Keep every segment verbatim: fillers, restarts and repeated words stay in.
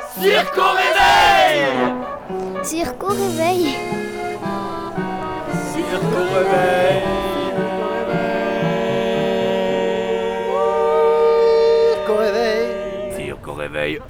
Cirque au réveil! Cirque au réveil. Cirque au réveil! Cirque au réveil. Cirque au réveil!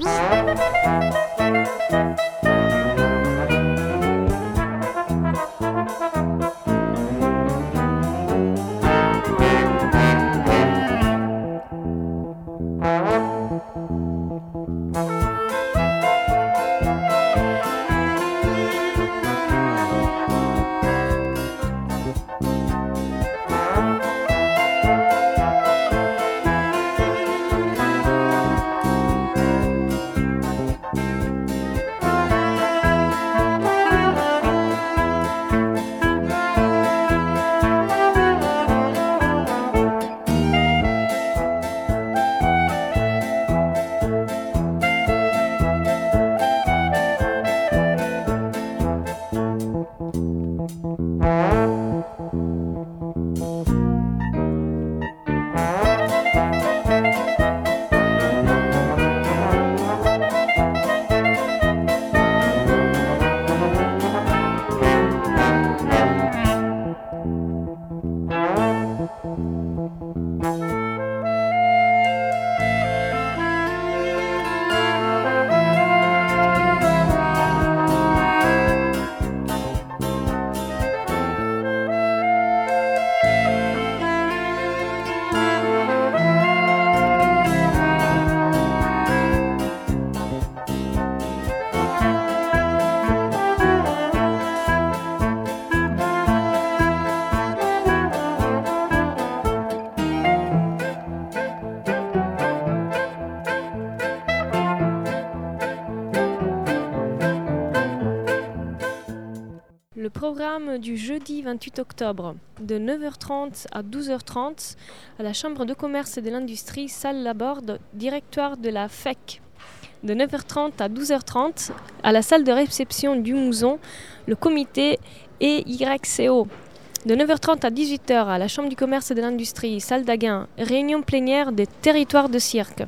Le programme du jeudi vingt-huit octobre, de neuf heures trente à douze heures trente, à la Chambre de commerce et de l'industrie, salle Laborde, directoire de la F E C. De neuf heures trente à douze heures trente, à la salle de réception du Mouzon, le comité E Y C O. De neuf heures trente à dix-huit heures, à la Chambre du commerce et de l'industrie, salle d'Aguin, réunion plénière des territoires de cirque.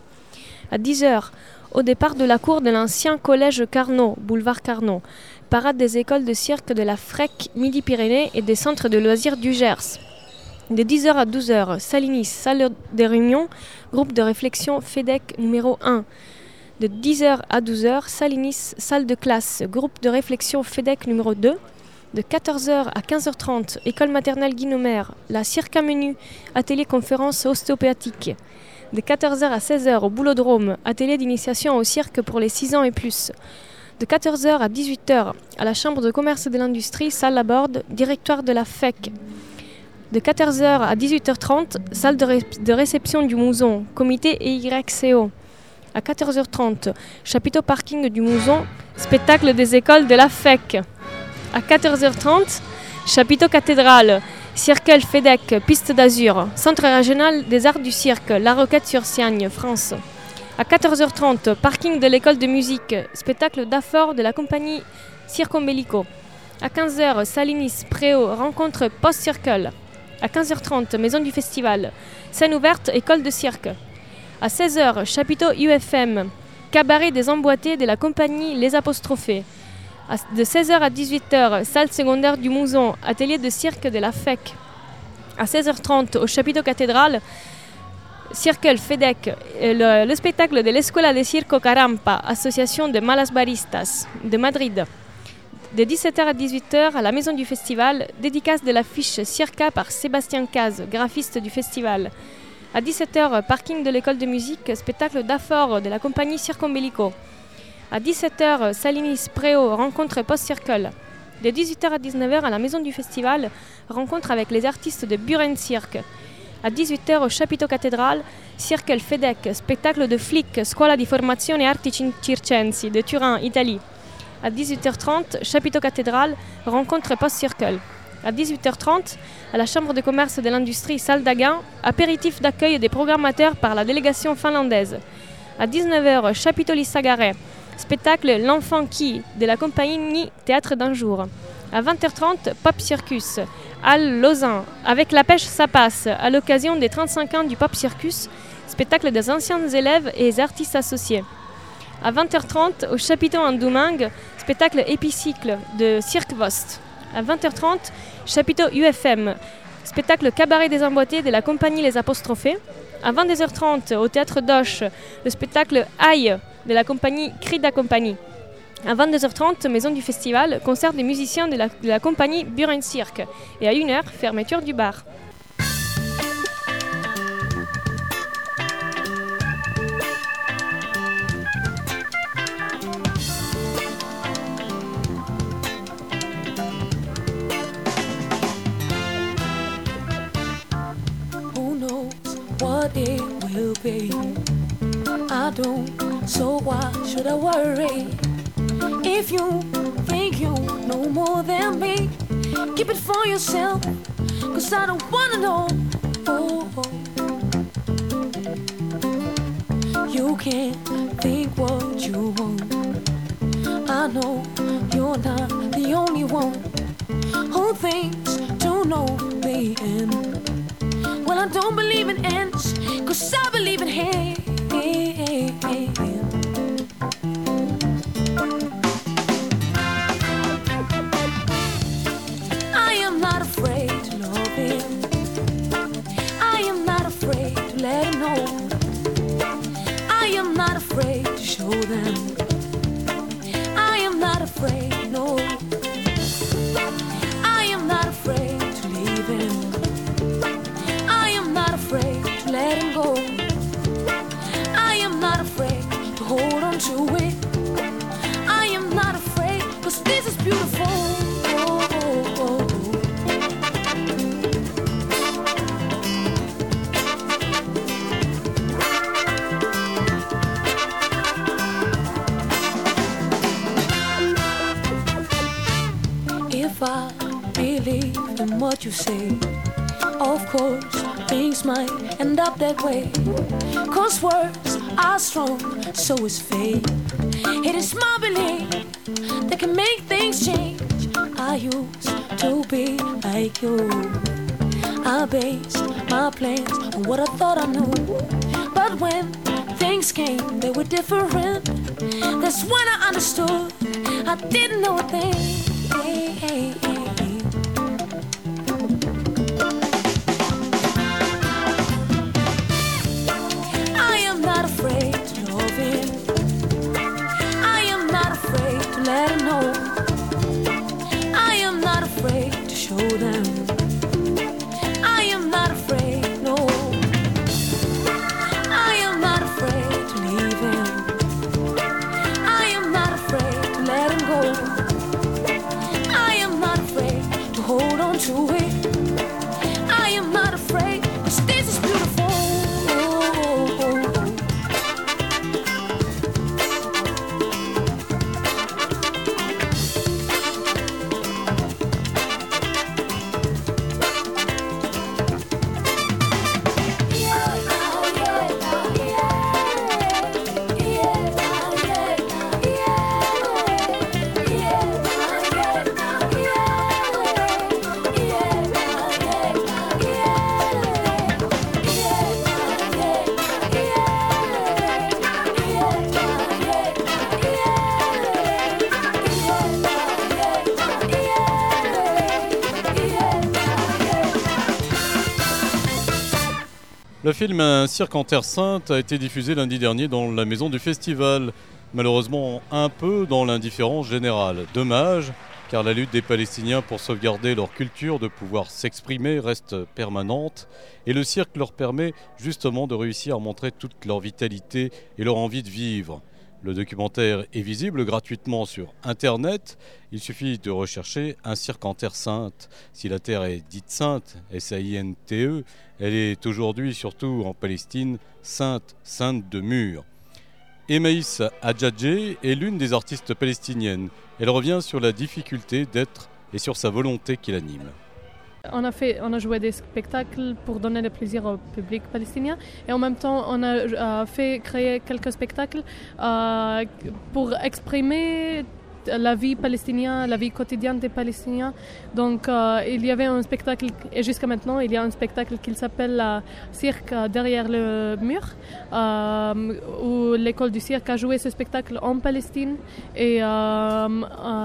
À dix heures, au départ de la cour de l'ancien collège Carnot, boulevard Carnot, parade des écoles de cirque de la F R E C Midi-Pyrénées et des centres de loisirs du Gers. De dix heures à douze heures, Salinis, salle des réunions, groupe de réflexion F E D E C numéro un. De dix heures à douze heures, Salinis, salle de classe, groupe de réflexion F E D E C numéro deux. De quatorze heures à quinze heures trente, école maternelle Guinomère, la Cirque à Menu, atelier conférence ostéopathique. De quatorze heures à seize heures, au Boulodrome, atelier d'initiation au cirque pour les six ans et plus. De quatorze heures à dix-huit heures, à la Chambre de commerce et de l'industrie, salle Laborde, directoire de la F E C. De quatorze heures à dix-huit heures trente, salle de, ré- de réception du Mouzon, comité E Y C O. À quatorze heures trente, chapiteau parking du Mouzon, spectacle des écoles de la F E C. À quatorze heures trente, chapiteau cathédrale, Circle F E D E C, piste d'Azur, centre régional des arts du cirque, La Roquette-sur-Siagne, France. À quatorze heures trente, parking de l'école de musique, spectacle d'Afor de la compagnie Circombellico. À quinze heures, Salinis, Préau, rencontre post-circle. À quinze heures trente, maison du festival, scène ouverte, école de cirque. À seize heures, chapiteau U F M, cabaret des emboîtés de la compagnie Les Apostrophés. De seize heures à dix-huit heures, salle secondaire du Mouzon, atelier de cirque de la F E C. À seize heures trente, au chapiteau cathédrale, Circle F E D E C, le, le spectacle de l'Escuela de Circo Carampa, association de malas baristas de Madrid. De dix-sept heures à dix-huit heures, à la maison du festival, dédicace de l'affiche Circa par Sébastien Caz, graphiste du festival. À dix-sept heures, parking de l'école de musique, spectacle d'Afor de la compagnie Circombellico. À dix-sept heures, Salinis, Préau, rencontre post-circle. De dix-huit heures à dix-neuf heures, à la maison du festival, rencontre avec les artistes de Buren Cirque. À dix-huit heures, au chapiteau cathédrale, Circle F E D E C, spectacle de flic, Scuola di Formazione Arti Circensi de Turin, Italie. À dix-huit heures trente, chapiteau cathédrale, rencontre post-circle. À dix-huit heures trente, à la Chambre de commerce et de l'industrie, salle d'Aguin, apéritif d'accueil des programmateurs par la délégation finlandaise. À dix-neuf heures, chapiteau Lissagaray, spectacle L'Enfant qui, de la compagnie Théâtre d'un jour. À vingt heures trente, Pop Circus, Halle Lausanne, avec la pêche ça passe, à l'occasion des trente-cinq ans du Pop Circus, spectacle des anciens élèves et des artistes associés. À vingt heures trente, au chapiteau en Domingue, spectacle épicycle de Cirque Vost. À vingt heures trente, chapiteau U F M, spectacle cabaret des emboîtés de la compagnie Les Apostrophés. À vingt-deux heures trente, au théâtre d'Auch, le spectacle Aïe de la compagnie Cri de la Compagnie. À vingt-deux heures trente, maison du festival, concert des musiciens de la, de la compagnie Buren Cirque. Et à une heure, fermeture du bar. What it will be, I don't, so why should I worry? If you think you know more than me, keep it for yourself, cause I don't wanna know. Oh, oh. You can think what you want, I know you're not the only one who thinks to know the end. Well, I don't believe in ends, cause I believe in him. I am not afraid to love him, I am not afraid to let him know, I am not afraid to show them, I am not afraid, no, I am not afraid to leave him, afraid to let him go, I am not afraid to hold on to it, I am not afraid, cause this is beautiful. Oh, oh, oh. If I believe in what you say, of course things might end up that way, cause words are strong, so is fate. It is my belief that can make things change. I used to be like you, I based my plans on what I thought I knew, but when things came, they were different. That's when I understood I didn't know a thing. Afraid to love him, I am not afraid to let him know, I am not afraid to show them, I am not afraid, no, I am not afraid to leave him, I am not afraid to let him go, I am not afraid to hold on to it, I am not afraid, cause this is beautiful. Le film Un cirque en Terre Sainte a été diffusé lundi dernier dans la maison du festival. Malheureusement un peu dans l'indifférence générale. Dommage, car la lutte des Palestiniens pour sauvegarder leur culture, de pouvoir s'exprimer, reste permanente. Et le cirque leur permet justement de réussir à montrer toute leur vitalité et leur envie de vivre. Le documentaire est visible gratuitement sur Internet. Il suffit de rechercher Un cirque en Terre Sainte. Si la Terre est dite sainte, S A I N T E, elle est aujourd'hui, surtout en Palestine, sainte, sainte de mur. Emmaïs Hadjadjé est l'une des artistes palestiniennes. Elle revient sur la difficulté d'être et sur sa volonté qui l'anime. On a, fait, on a joué des spectacles pour donner le plaisir au public palestinien et en même temps on a euh, fait créer quelques spectacles euh, pour exprimer la vie palestinienne, la vie quotidienne des Palestiniens. Donc euh, il y avait un spectacle, et jusqu'à maintenant il y a un spectacle qui s'appelle euh, Cirque derrière le mur, euh, où l'école du cirque a joué ce spectacle en Palestine et euh, euh,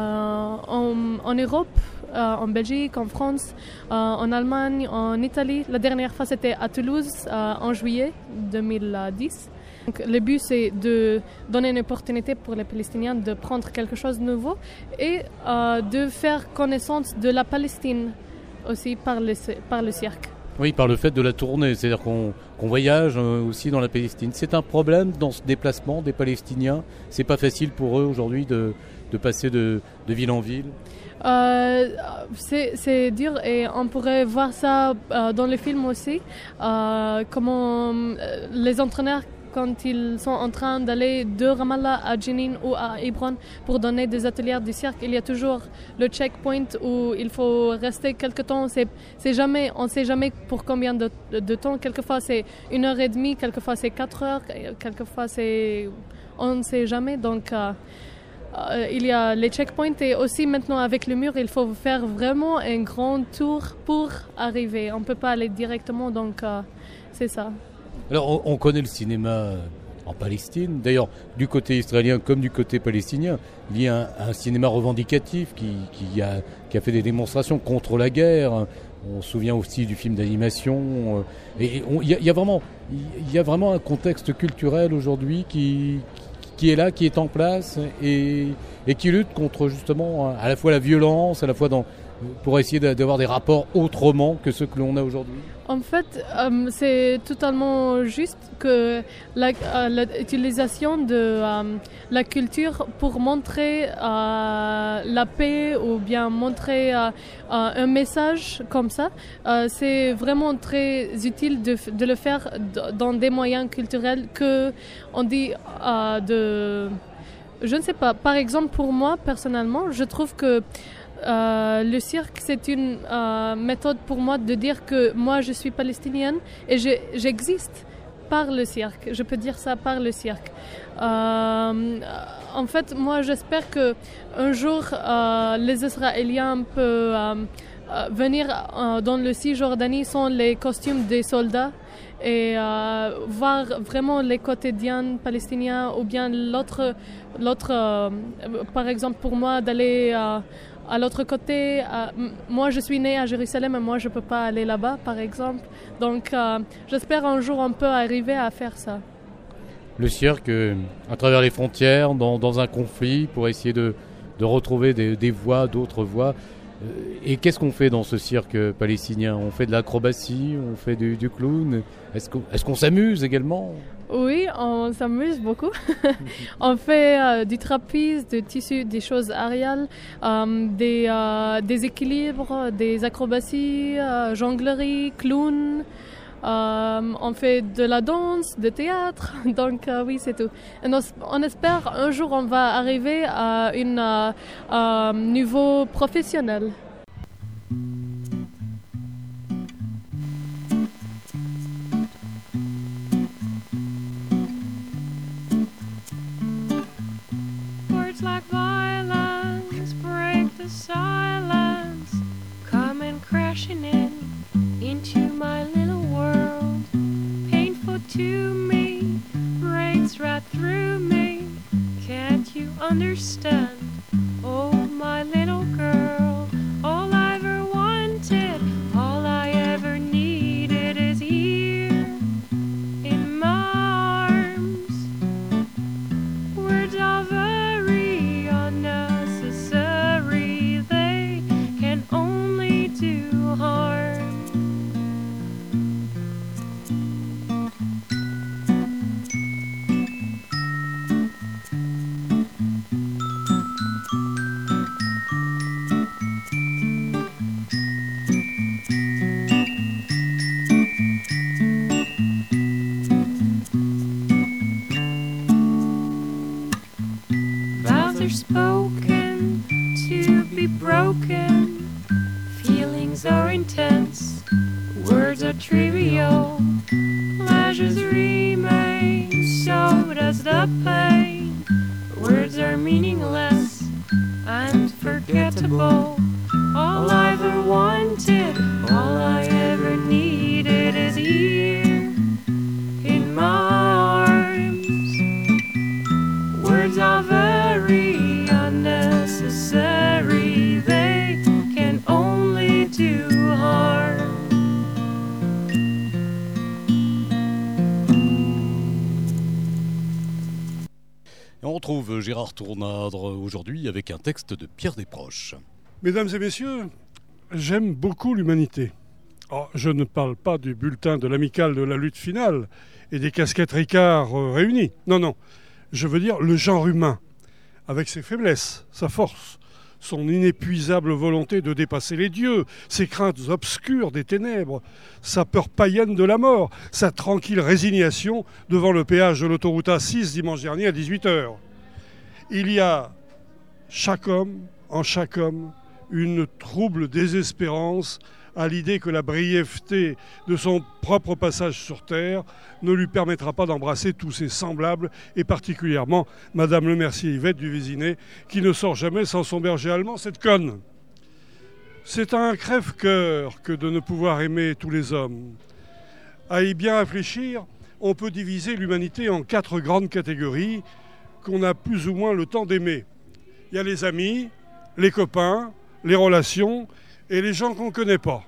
en, en Europe. Euh, en Belgique, en France, euh, en Allemagne, en Italie. La dernière fois, c'était à Toulouse, euh, en juillet deux mille dix. Donc, le but, c'est de donner une opportunité pour les Palestiniens de prendre quelque chose de nouveau et euh, de faire connaissance de la Palestine aussi par le, par le cirque. Oui, par le fait de la tournée, c'est-à-dire qu'on, qu'on voyage aussi dans la Palestine. C'est un problème dans ce déplacement des Palestiniens. C'est pas facile pour eux aujourd'hui de, de passer de, de ville en ville. Euh, c'est, c'est dur et on pourrait voir ça euh, dans les films aussi, euh, comment euh, les entraîneurs, quand ils sont en train d'aller de Ramallah à Jenin ou à Hebron pour donner des ateliers du cirque, il y a toujours le checkpoint où il faut rester quelque temps. C'est, c'est jamais, on ne sait jamais pour combien de, de temps. Quelquefois c'est une heure et demie, quelquefois c'est quatre heures, quelquefois c'est... on ne sait jamais. Donc euh, euh, il y a les checkpoints et aussi maintenant avec le mur, il faut faire vraiment un grand tour pour arriver. On ne peut pas aller directement, donc euh, c'est ça. Alors, on, on connaît le cinéma en Palestine. D'ailleurs, du côté israélien comme du côté palestinien, il y a un, un cinéma revendicatif qui, qui, a, qui a fait des démonstrations contre la guerre. On se souvient aussi du film d'animation. Et il y, y a vraiment, il y a vraiment un contexte culturel aujourd'hui qui, qui est là, qui est en place et, et qui lutte contre justement à la fois la violence, à la fois dans, pour essayer d'avoir des rapports autrement que ceux que l'on a aujourd'hui. En fait, euh, c'est totalement juste que la, euh, l'utilisation de euh, la culture pour montrer euh, la paix ou bien montrer euh, un message comme ça, euh, c'est vraiment très utile de, de le faire dans des moyens culturels que on dit euh, de... Je ne sais pas, par exemple pour moi personnellement, je trouve que Euh, le cirque, c'est une euh, méthode pour moi de dire que moi, je suis palestinienne et je, j'existe par le cirque. Je peux dire ça par le cirque. Euh, en fait, moi, j'espère qu'un jour, euh, les Israéliens peuvent euh, euh, venir euh, dans le Cisjordanie sans les costumes des soldats et euh, voir vraiment les quotidiens palestiniens ou bien l'autre, l'autre euh, par exemple pour moi, d'aller... Euh, À l'autre côté, euh, moi je suis née à Jérusalem et moi je ne peux pas aller là-bas par exemple. Donc euh, j'espère un jour on peut arriver à faire ça. Le cirque, euh, à travers les frontières, dans, dans un conflit, pour essayer de, de retrouver des, des voix, d'autres voix. Euh, et qu'est-ce qu'on fait dans ce cirque palestinien ? On fait de l'acrobatie, on fait du, du clown. Est-ce qu'on, est-ce qu'on s'amuse également ? Oui, on s'amuse beaucoup. On fait euh, du trapèze, du tissu, des choses aériennes, euh, des, euh, des équilibres, des acrobaties, euh, jonglerie, clown. Euh, on fait de la danse, de théâtre. Donc euh, oui, c'est tout. Et on, on espère un jour on va arriver à un euh, euh, niveau professionnel. Like violence break the silence, coming crashing in into my little world. Painful to me, breaks right through me. Can't you understand? Oh, my little girl, all I ever wanted, all I ever needed is here in my arms. Words of a spoken to be broken. Feelings are intense, words are trivial. Pleasures remain, so does the pain. Words are meaningless, comfortable. All I ever wanted, all I ever needed is here in my arms. Words are very unnecessary, they can only do harm. Et on retrouve Gérard Tournadre aujourd'hui avec un texte de Pierre Desproges. Mesdames et messieurs, j'aime beaucoup l'humanité. Oh, je ne parle pas du bulletin de l'amicale de la lutte finale et des casquettes Ricard euh, réunies. Non, non. Je veux dire le genre humain, avec ses faiblesses, sa force, son inépuisable volonté de dépasser les dieux, ses craintes obscures des ténèbres, sa peur païenne de la mort, sa tranquille résignation devant le péage de l'autoroute A six dimanche dernier à dix-huit heures. Il y a chaque homme, en chaque homme, une trouble désespérance à l'idée que la brièveté de son propre passage sur Terre ne lui permettra pas d'embrasser tous ses semblables, et particulièrement Madame Le Mercier-Yvette du Vésinet, qui ne sort jamais sans son berger allemand, cette conne. C'est un crève-cœur que de ne pouvoir aimer tous les hommes. À y bien réfléchir, on peut diviser l'humanité en quatre grandes catégories qu'on a plus ou moins le temps d'aimer. Il y a les amis, les copains, les relations et les gens qu'on ne connaît pas.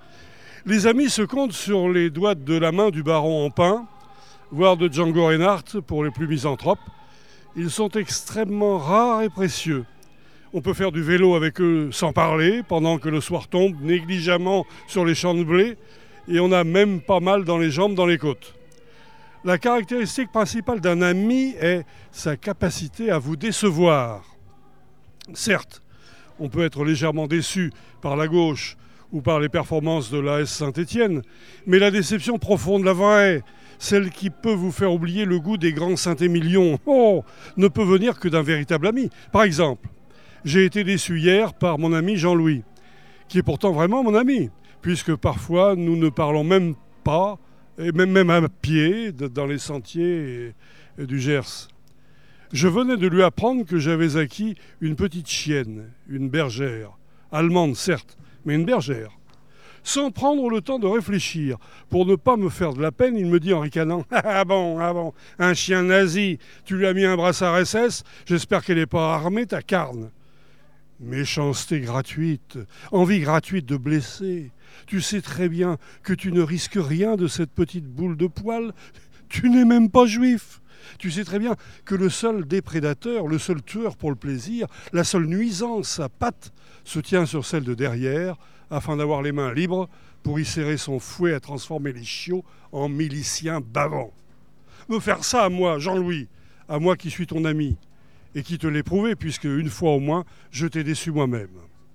Les amis se comptent sur les doigts de la main du baron Empin, voire de Django Reinhardt pour les plus misanthropes. Ils sont extrêmement rares et précieux. On peut faire du vélo avec eux sans parler, pendant que le soir tombe négligemment sur les champs de blé, et on a même pas mal dans les jambes, dans les côtes. La caractéristique principale d'un ami est sa capacité à vous décevoir. Certes, on peut être légèrement déçu par la gauche ou par les performances de l'A S Saint-Étienne, mais la déception profonde, la vraie, celle qui peut vous faire oublier le goût des grands Saint-Émilion, oh, ne peut venir que d'un véritable ami. Par exemple, j'ai été déçu hier par mon ami Jean-Louis, qui est pourtant vraiment mon ami, puisque parfois nous ne parlons même pas, et même, même à pied, dans les sentiers et, et du Gers. Je venais de lui apprendre que j'avais acquis une petite chienne, une bergère, allemande certes, mais une bergère. Sans prendre le temps de réfléchir, pour ne pas me faire de la peine, il me dit en ricanant « Ah bon, ah bon, un chien nazi, tu lui as mis un brassard S S, j'espère qu'elle n'est pas armée, ta carne. » Méchanceté gratuite, envie gratuite de blesser. Tu sais très bien que tu ne risques rien de cette petite boule de poil, tu n'es même pas juif. Tu sais très bien que le seul déprédateur, le seul tueur pour le plaisir, la seule nuisance à patte se tient sur celle de derrière, afin d'avoir les mains libres pour y serrer son fouet à transformer les chiots en miliciens bavants. Me faire ça à moi, Jean-Louis, à moi qui suis ton ami, et qui te l'ai prouvé, puisque une fois au moins, je t'ai déçu moi-même.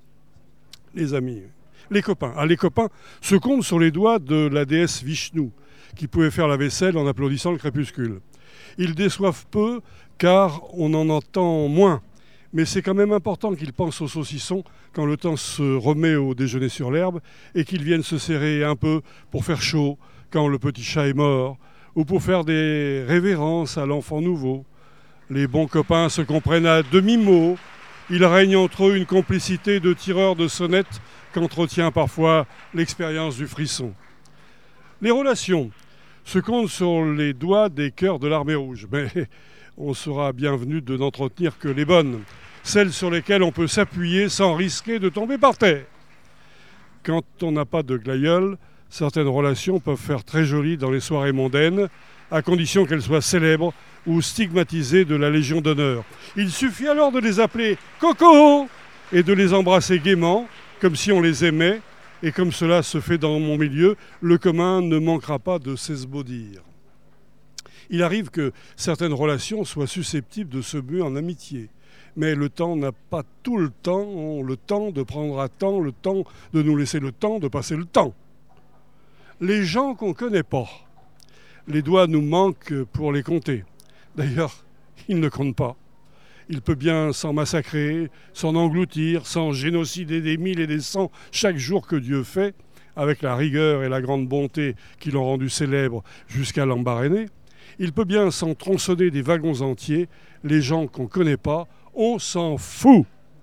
Les amis, les copains. Ah, les copains se comptent sur les doigts de la déesse Vishnu, qui pouvait faire la vaisselle en applaudissant le crépuscule. Ils déçoivent peu, car on en entend moins. Mais c'est quand même important qu'ils pensent aux saucissons quand le temps se remet au déjeuner sur l'herbe et qu'ils viennent se serrer un peu pour faire chaud quand le petit chat est mort ou pour faire des révérences à l'enfant nouveau. Les bons copains se comprennent à demi-mot. Il règne entre eux une complicité de tireurs de sonnettes qu'entretient parfois l'expérience du frisson. Les relations se comptent sur les doigts des cœurs de l'armée rouge. Mais on sera bienvenu de n'entretenir que les bonnes, celles sur lesquelles on peut s'appuyer sans risquer de tomber par terre. Quand on n'a pas de glaïeul, certaines relations peuvent faire très joli dans les soirées mondaines, à condition qu'elles soient célèbres ou stigmatisées de la Légion d'honneur. Il suffit alors de les appeler « Coco » et de les embrasser gaiement, comme si on les aimait, et comme cela se fait dans mon milieu, le commun ne manquera pas de s'esbaudir. Il arrive que certaines relations soient susceptibles de se muer en amitié. Mais le temps n'a pas tout le temps, le temps de prendre à temps, le temps de nous laisser le temps de passer le temps. Les gens qu'on ne connaît pas, les doigts nous manquent pour les compter. D'ailleurs, ils ne comptent pas. Il peut bien s'en massacrer, s'en engloutir, s'en génocider des mille et des cents chaque jour que Dieu fait, avec la rigueur et la grande bonté qui l'ont rendu célèbre jusqu'à l'embarrainer. Il peut bien s'en tronçonner des wagons entiers, les gens qu'on ne connaît pas, on s'en fout.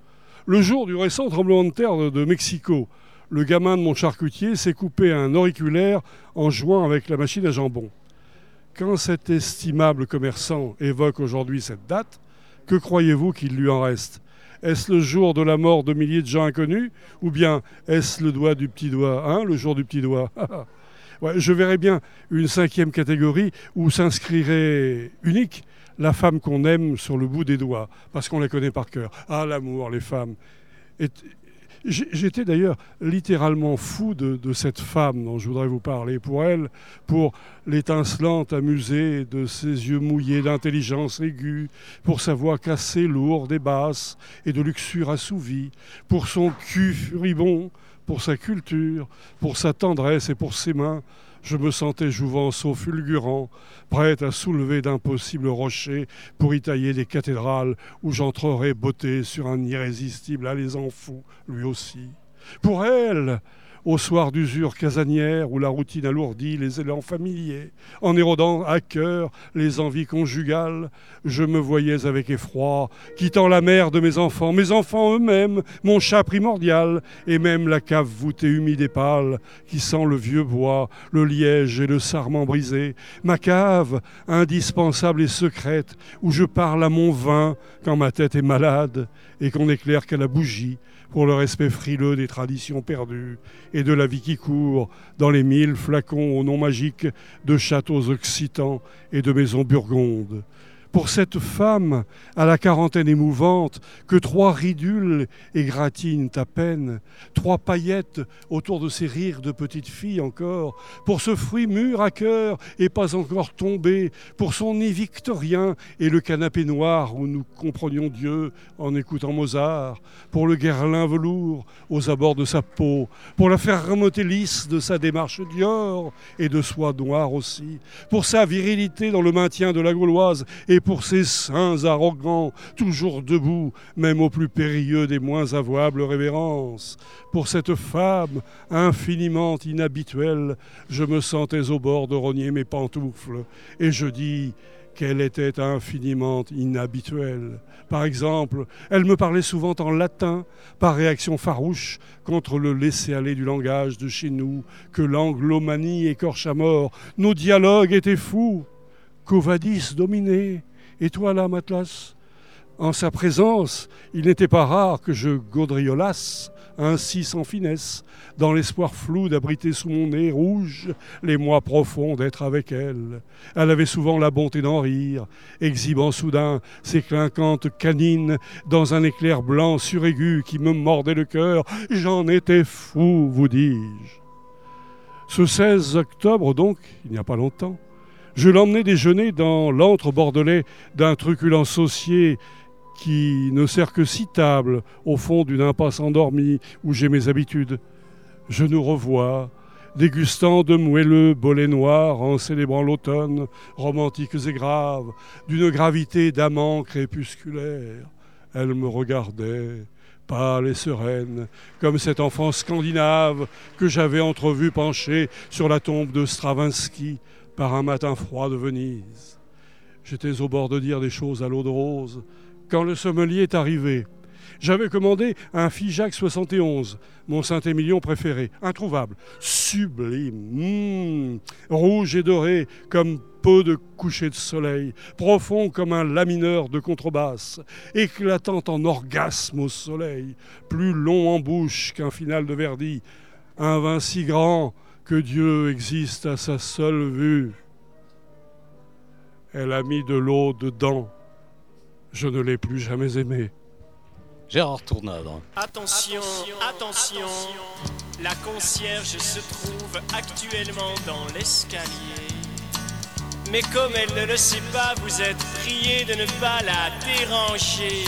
Le jour du récent tremblement de terre de, de Mexico, le gamin de mon charcutier s'est coupé un auriculaire en jouant avec la machine à jambon. Quand cet estimable commerçant évoque aujourd'hui cette date, que croyez-vous qu'il lui en reste ? Est-ce le jour de la mort de milliers de gens inconnus ? Ou bien est-ce le doigt du petit doigt, hein, le jour du petit doigt ? Ouais, je verrais bien une cinquième catégorie où s'inscrirait unique la femme qu'on aime sur le bout des doigts, parce qu'on la connaît par cœur. Ah, l'amour, les femmes. Et j'étais d'ailleurs littéralement fou de, de cette femme dont je voudrais vous parler. Pour elle, pour l'étincelante amusée de ses yeux mouillés d'intelligence aiguë, pour sa voix cassée, lourde et basse, et de luxure assouvie, pour son cul furibond, pour sa culture, pour sa tendresse et pour ses mains. Je me sentais jouvenceau fulgurant, prêt à soulever d'impossibles rochers pour y tailler des cathédrales où j'entrerais botté sur un irrésistible alezan fou, lui aussi. Pour elle, au soir d'usure casanière où la routine alourdit les élans familiers, en érodant à cœur les envies conjugales, je me voyais avec effroi, quittant la mère de mes enfants, mes enfants eux-mêmes, mon chat primordial, et même la cave voûtée humide et pâle, qui sent le vieux bois, le liège et le sarment brisé, ma cave, indispensable et secrète, où je parle à mon vin quand ma tête est malade, et qu'on n'éclaire qu'à la bougie, pour le respect frileux des traditions perdues et de la vie qui court dans les mille flacons aux noms magiques de châteaux occitans et de maisons burgondes. Pour cette femme, à la quarantaine émouvante, que trois ridules égratignent à peine, trois paillettes autour de ses rires de petite fille encore, pour ce fruit mûr à cœur et pas encore tombé, pour son nid victorien et le canapé noir où nous comprenions Dieu en écoutant Mozart, pour le guerlin velours aux abords de sa peau, pour la fermeté lisse de sa démarche Dior et de soie noire aussi, pour sa virilité dans le maintien de la gauloise et pour ses seins arrogants, toujours debout, même au plus périlleux des moins avouables révérences. Pour cette femme infiniment inhabituelle, je me sentais au bord de rogner mes pantoufles. Et je dis qu'elle était infiniment inhabituelle. Par exemple, elle me parlait souvent en latin, par réaction farouche contre le laisser-aller du langage de chez nous, que l'anglomanie écorche à mort. Nos dialogues étaient fous. Covadis dominé. Et toi là, Matlas ? En sa présence, il n'était pas rare que je gaudriolasse, ainsi sans finesse, dans l'espoir flou d'abriter sous mon nez rouge les mois profonds d'être avec elle. Elle avait souvent la bonté d'en rire, exhibant soudain ses clinquantes canines dans un éclair blanc suraigu qui me mordait le cœur. J'en étais fou, vous dis-je. Ce seize octobre, donc, il n'y a pas longtemps, je l'emmenai déjeuner dans l'antre bordelais d'un truculent saucier qui ne sert que six tables au fond d'une impasse endormie où j'ai mes habitudes. Je nous revois, dégustant de moelleux bolets noirs en célébrant l'automne, romantiques et graves, d'une gravité d'amant crépusculaire. Elle me regardait, pâle et sereine, comme cet enfant scandinave que j'avais entrevu penché sur la tombe de Stravinsky par un matin froid de Venise. J'étais au bord de dire des choses à l'eau de rose quand le sommelier est arrivé. J'avais commandé un Figeac soixante et onze, mon Saint-Émilion préféré, introuvable, sublime, mmh, rouge et doré comme peu de coucher de soleil, profond comme un la mineur de contrebasse, éclatant en orgasme au soleil, plus long en bouche qu'un final de Verdi, un vin si grand que Dieu existe à sa seule vue. Elle a mis de l'eau dedans. Je ne l'ai plus jamais aimée. Gérard Tournade. Attention, attention, la concierge se trouve actuellement dans l'escalier. Mais comme elle ne le sait pas, vous êtes prié de ne pas la déranger.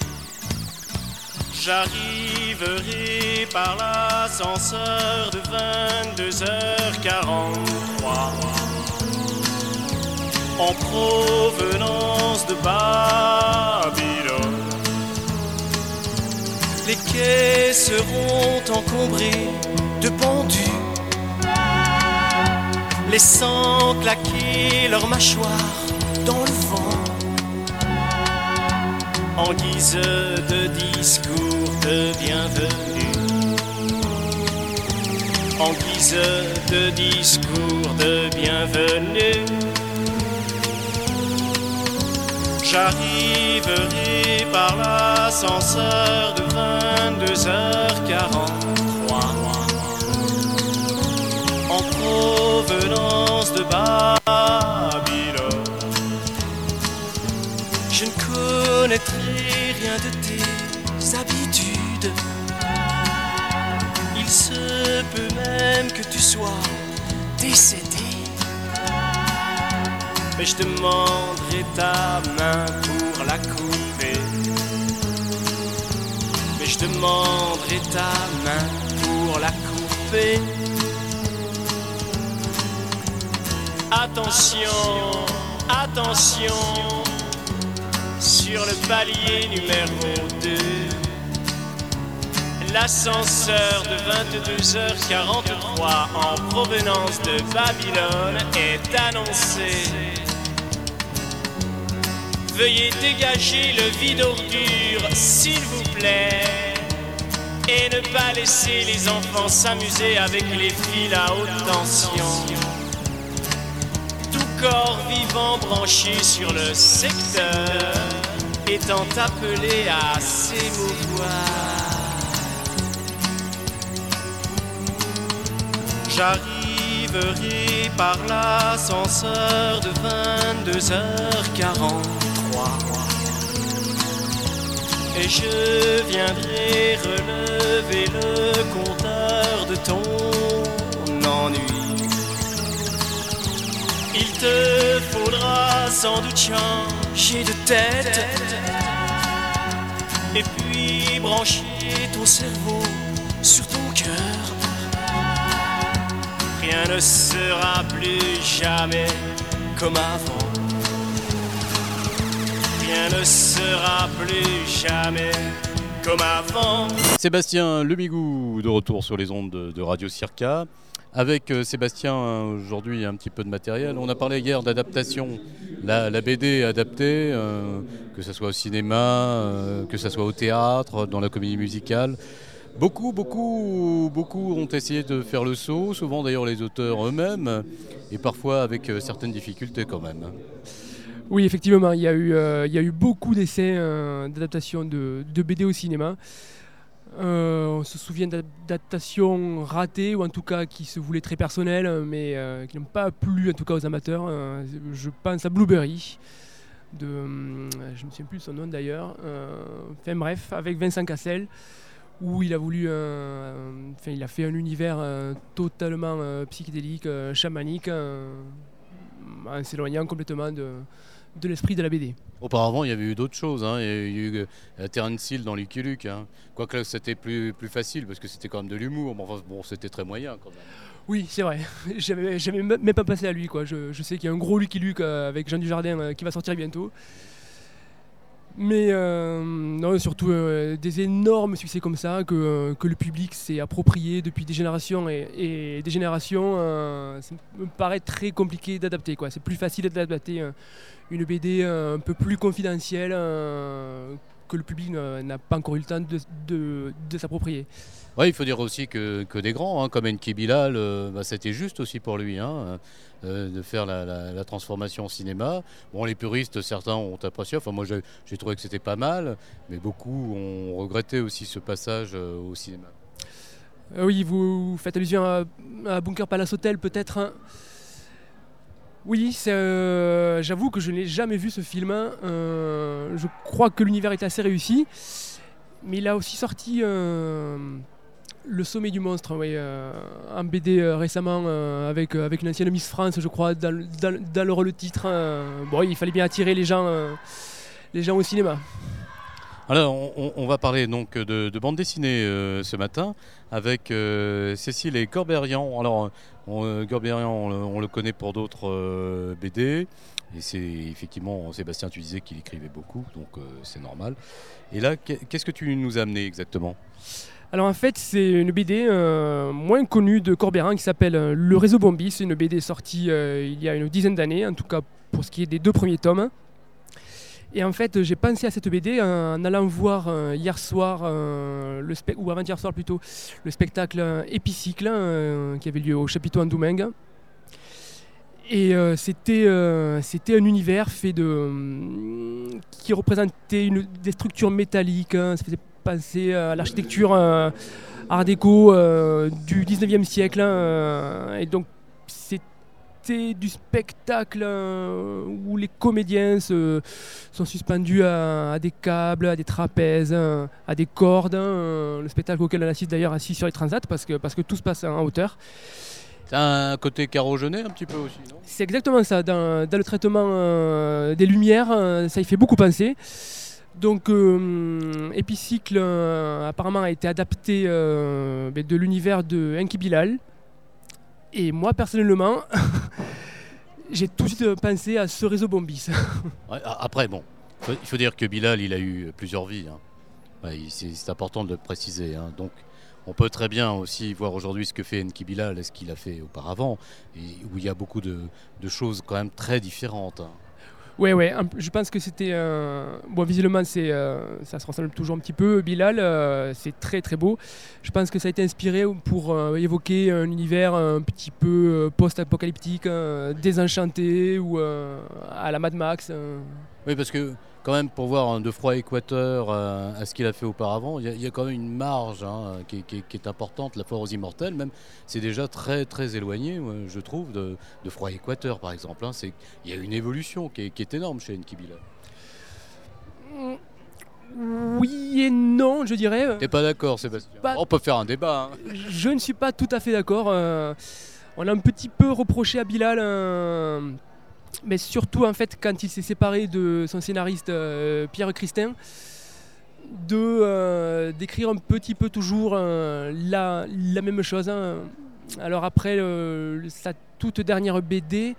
J'arriverai par l'ascenseur de vingt-deux heures quarante-trois en provenance de Babylone. Les quais seront encombrés de pendus, laissant claquer leurs mâchoires dans le vent. en guise de discours de bienvenue, en guise de discours de bienvenue. J'arriverai par l'ascenseur de vingt-deux heures quarante-trois en provenance de Babylone. Je ne connaîtrai rien de tes habitudes. Il se peut même que tu sois décédé. Mais je demanderai ta main pour la couper. Mais je demanderai ta main pour la couper. Attention, attention, sur le palier numéro deux, l'ascenseur de vingt-deux heures quarante-trois en provenance de Babylone est annoncé. Veuillez dégager le vide ordure, s'il vous plaît, et ne pas laisser les enfants s'amuser avec les fils à haute tension. Tout corps vivant branché sur le secteur étant appelé à s'émouvoir. J'arriverai par l'ascenseur de vingt-deux heures quarante-trois et je viendrai relever le compteur de ton ennui. Il te faudra sans doute changer de tête et puis brancher ton cerveau sur ton cœur. Rien ne sera plus jamais comme avant. Rien ne sera plus jamais comme avant. Sébastien Lemigou de retour sur les ondes de, de Radio Circa. Avec euh, Sébastien, aujourd'hui, un petit peu de matériel. On a parlé hier d'adaptation. La, la B D adaptée, euh, que ce soit au cinéma, euh, que ce soit au théâtre, dans la comédie musicale. Beaucoup, beaucoup, beaucoup ont essayé de faire le saut, souvent d'ailleurs les auteurs eux-mêmes, et parfois avec euh, certaines difficultés quand même. Oui, effectivement, il y a eu, euh, il y a eu beaucoup d'essais euh, d'adaptation de, de B D au cinéma. Euh, on se souvient d'adaptations ratées, ou en tout cas qui se voulaient très personnelles, mais euh, qui n'ont pas plu en tout cas aux amateurs. Euh, je pense à Blueberry, de, euh, je ne me souviens plus de son nom d'ailleurs, euh, enfin bref, avec Vincent Cassel, où il a voulu, euh, enfin il a fait un univers euh, totalement euh, psychédélique, euh, chamanique, euh, en s'éloignant complètement de, de l'esprit de la B D. Auparavant, il y avait eu d'autres choses. Hein. Il y a eu euh, Terence Hill dans Lucky Luke. Hein. Quoique là, c'était plus, plus facile parce que c'était quand même de l'humour. Mais enfin, bon, c'était très moyen quand même. Oui, c'est vrai. J'avais, j'avais même pas pensé à lui, quoi. Je, je sais qu'il y a un gros Lucky Luke euh, avec Jean Dujardin euh, qui va sortir bientôt. Mais euh, non, surtout euh, des énormes succès comme ça que, euh, que le public s'est approprié depuis des générations et, et des générations. Euh, ça me paraît très compliqué d'adapter, quoi. C'est plus facile d'adapter euh, une B D euh, un peu plus confidentielle euh, que le public n'a pas encore eu le temps de, de, de s'approprier. Oui, il faut dire aussi que, que des grands, hein, comme Enki Bilal, euh, bah, c'était juste aussi pour lui hein, euh, de faire la, la, la transformation au cinéma. Bon, les puristes, certains ont apprécié, enfin moi j'ai, j'ai trouvé que c'était pas mal, mais beaucoup ont regretté aussi ce passage euh, au cinéma. Euh, oui, vous faites allusion à, à Bunker Palace Hotel peut-être hein. Oui, c'est, euh, j'avoue que je n'ai jamais vu ce film. Euh, je crois que l'univers est assez réussi, mais il a aussi sorti euh, Le Sommet du Monstre, ouais, euh, en B D euh, récemment euh, avec, euh, avec une ancienne Miss France, je crois, dans, dans, dans le rôle titre. Euh, bon, il fallait bien attirer les gens, euh, les gens au cinéma. Alors, on, on va parler donc de, de bande dessinée euh, ce matin avec euh, Cécile et Corberian. Alors, on, Corberian, on, on le connaît pour d'autres euh, B D. Et c'est effectivement, Sébastien, tu disais qu'il écrivait beaucoup, donc euh, c'est normal. Et là, qu'est-ce que tu nous as amené exactement ? Alors en fait, c'est une B D euh, moins connue de Corberian qui s'appelle euh, Le Réseau Bombi. C'est une B D sortie euh, il y a une dizaine d'années, en tout cas pour ce qui est des deux premiers tomes. Et en fait, j'ai pensé à cette B D en allant voir euh, hier soir, euh, le spe- ou avant-hier soir plutôt, le spectacle euh, Épicycle euh, qui avait lieu au chapiteau en Domingue. Et euh, c'était, euh, c'était un univers fait de, euh, qui représentait une, des structures métalliques. Hein, ça faisait penser à l'architecture euh, art déco euh, du dix-neuvième siècle. Hein, euh, et donc, c'était du spectacle euh, où les comédiens se, sont suspendus à, à des câbles, à des trapèzes, hein, à des cordes. Hein, le spectacle auquel on assiste d'ailleurs assis sur les transats parce que, parce que tout se passe en hauteur. C'est un côté carreau jeunet un petit peu aussi, non? C'est exactement ça. Dans, dans le traitement euh, des lumières, euh, ça y fait beaucoup penser. Donc, euh, Épicycle euh, apparemment a été adapté euh, de l'univers de Enki Bilal. Et moi, personnellement, j'ai tout de suite pensé à ce réseau Bombis. Ouais, après, bon, faut- il faut dire que Bilal, il a eu plusieurs vies. Hein. Ouais, il- c'est, c'est important de le préciser. Hein. Donc, on peut très bien aussi voir aujourd'hui ce que fait Enki Bilal et ce qu'il a fait auparavant, et où il y a beaucoup de, de choses quand même très différentes. Hein. Ouais, ouais, un- je pense que c'était. euh, Bon, visuellement, c'est, euh, ça se ressemble toujours un petit peu. Bilal, euh, c'est très très beau. Je pense que ça a été inspiré pour euh, évoquer un univers un petit peu euh, post-apocalyptique, euh, désenchanté ou euh, à la Mad Max. euh. Oui, parce que quand même, pour voir un De Froid Équateur euh, à ce qu'il a fait auparavant, il y, a- il y a quand même une marge hein, qui, est- qui est- qui est importante. La Foire aux Immortels, même, c'est déjà très très éloigné, moi, je trouve, de, de Froid Équateur, par exemple. Hein. C'est, il y a une évolution qui est, qui est énorme chez Enki Bilal. Oui et non, je dirais. T'es pas d'accord, Sébastien? Pas- On peut faire un débat. Hein. Je ne suis pas tout à fait d'accord. euh, on a un petit peu reproché à Bilal, euh, mais surtout en fait quand il s'est séparé de son scénariste euh, Pierre Christin, de euh, d'écrire un petit peu toujours euh, la, la même chose. Hein. Alors après euh, sa toute dernière B D,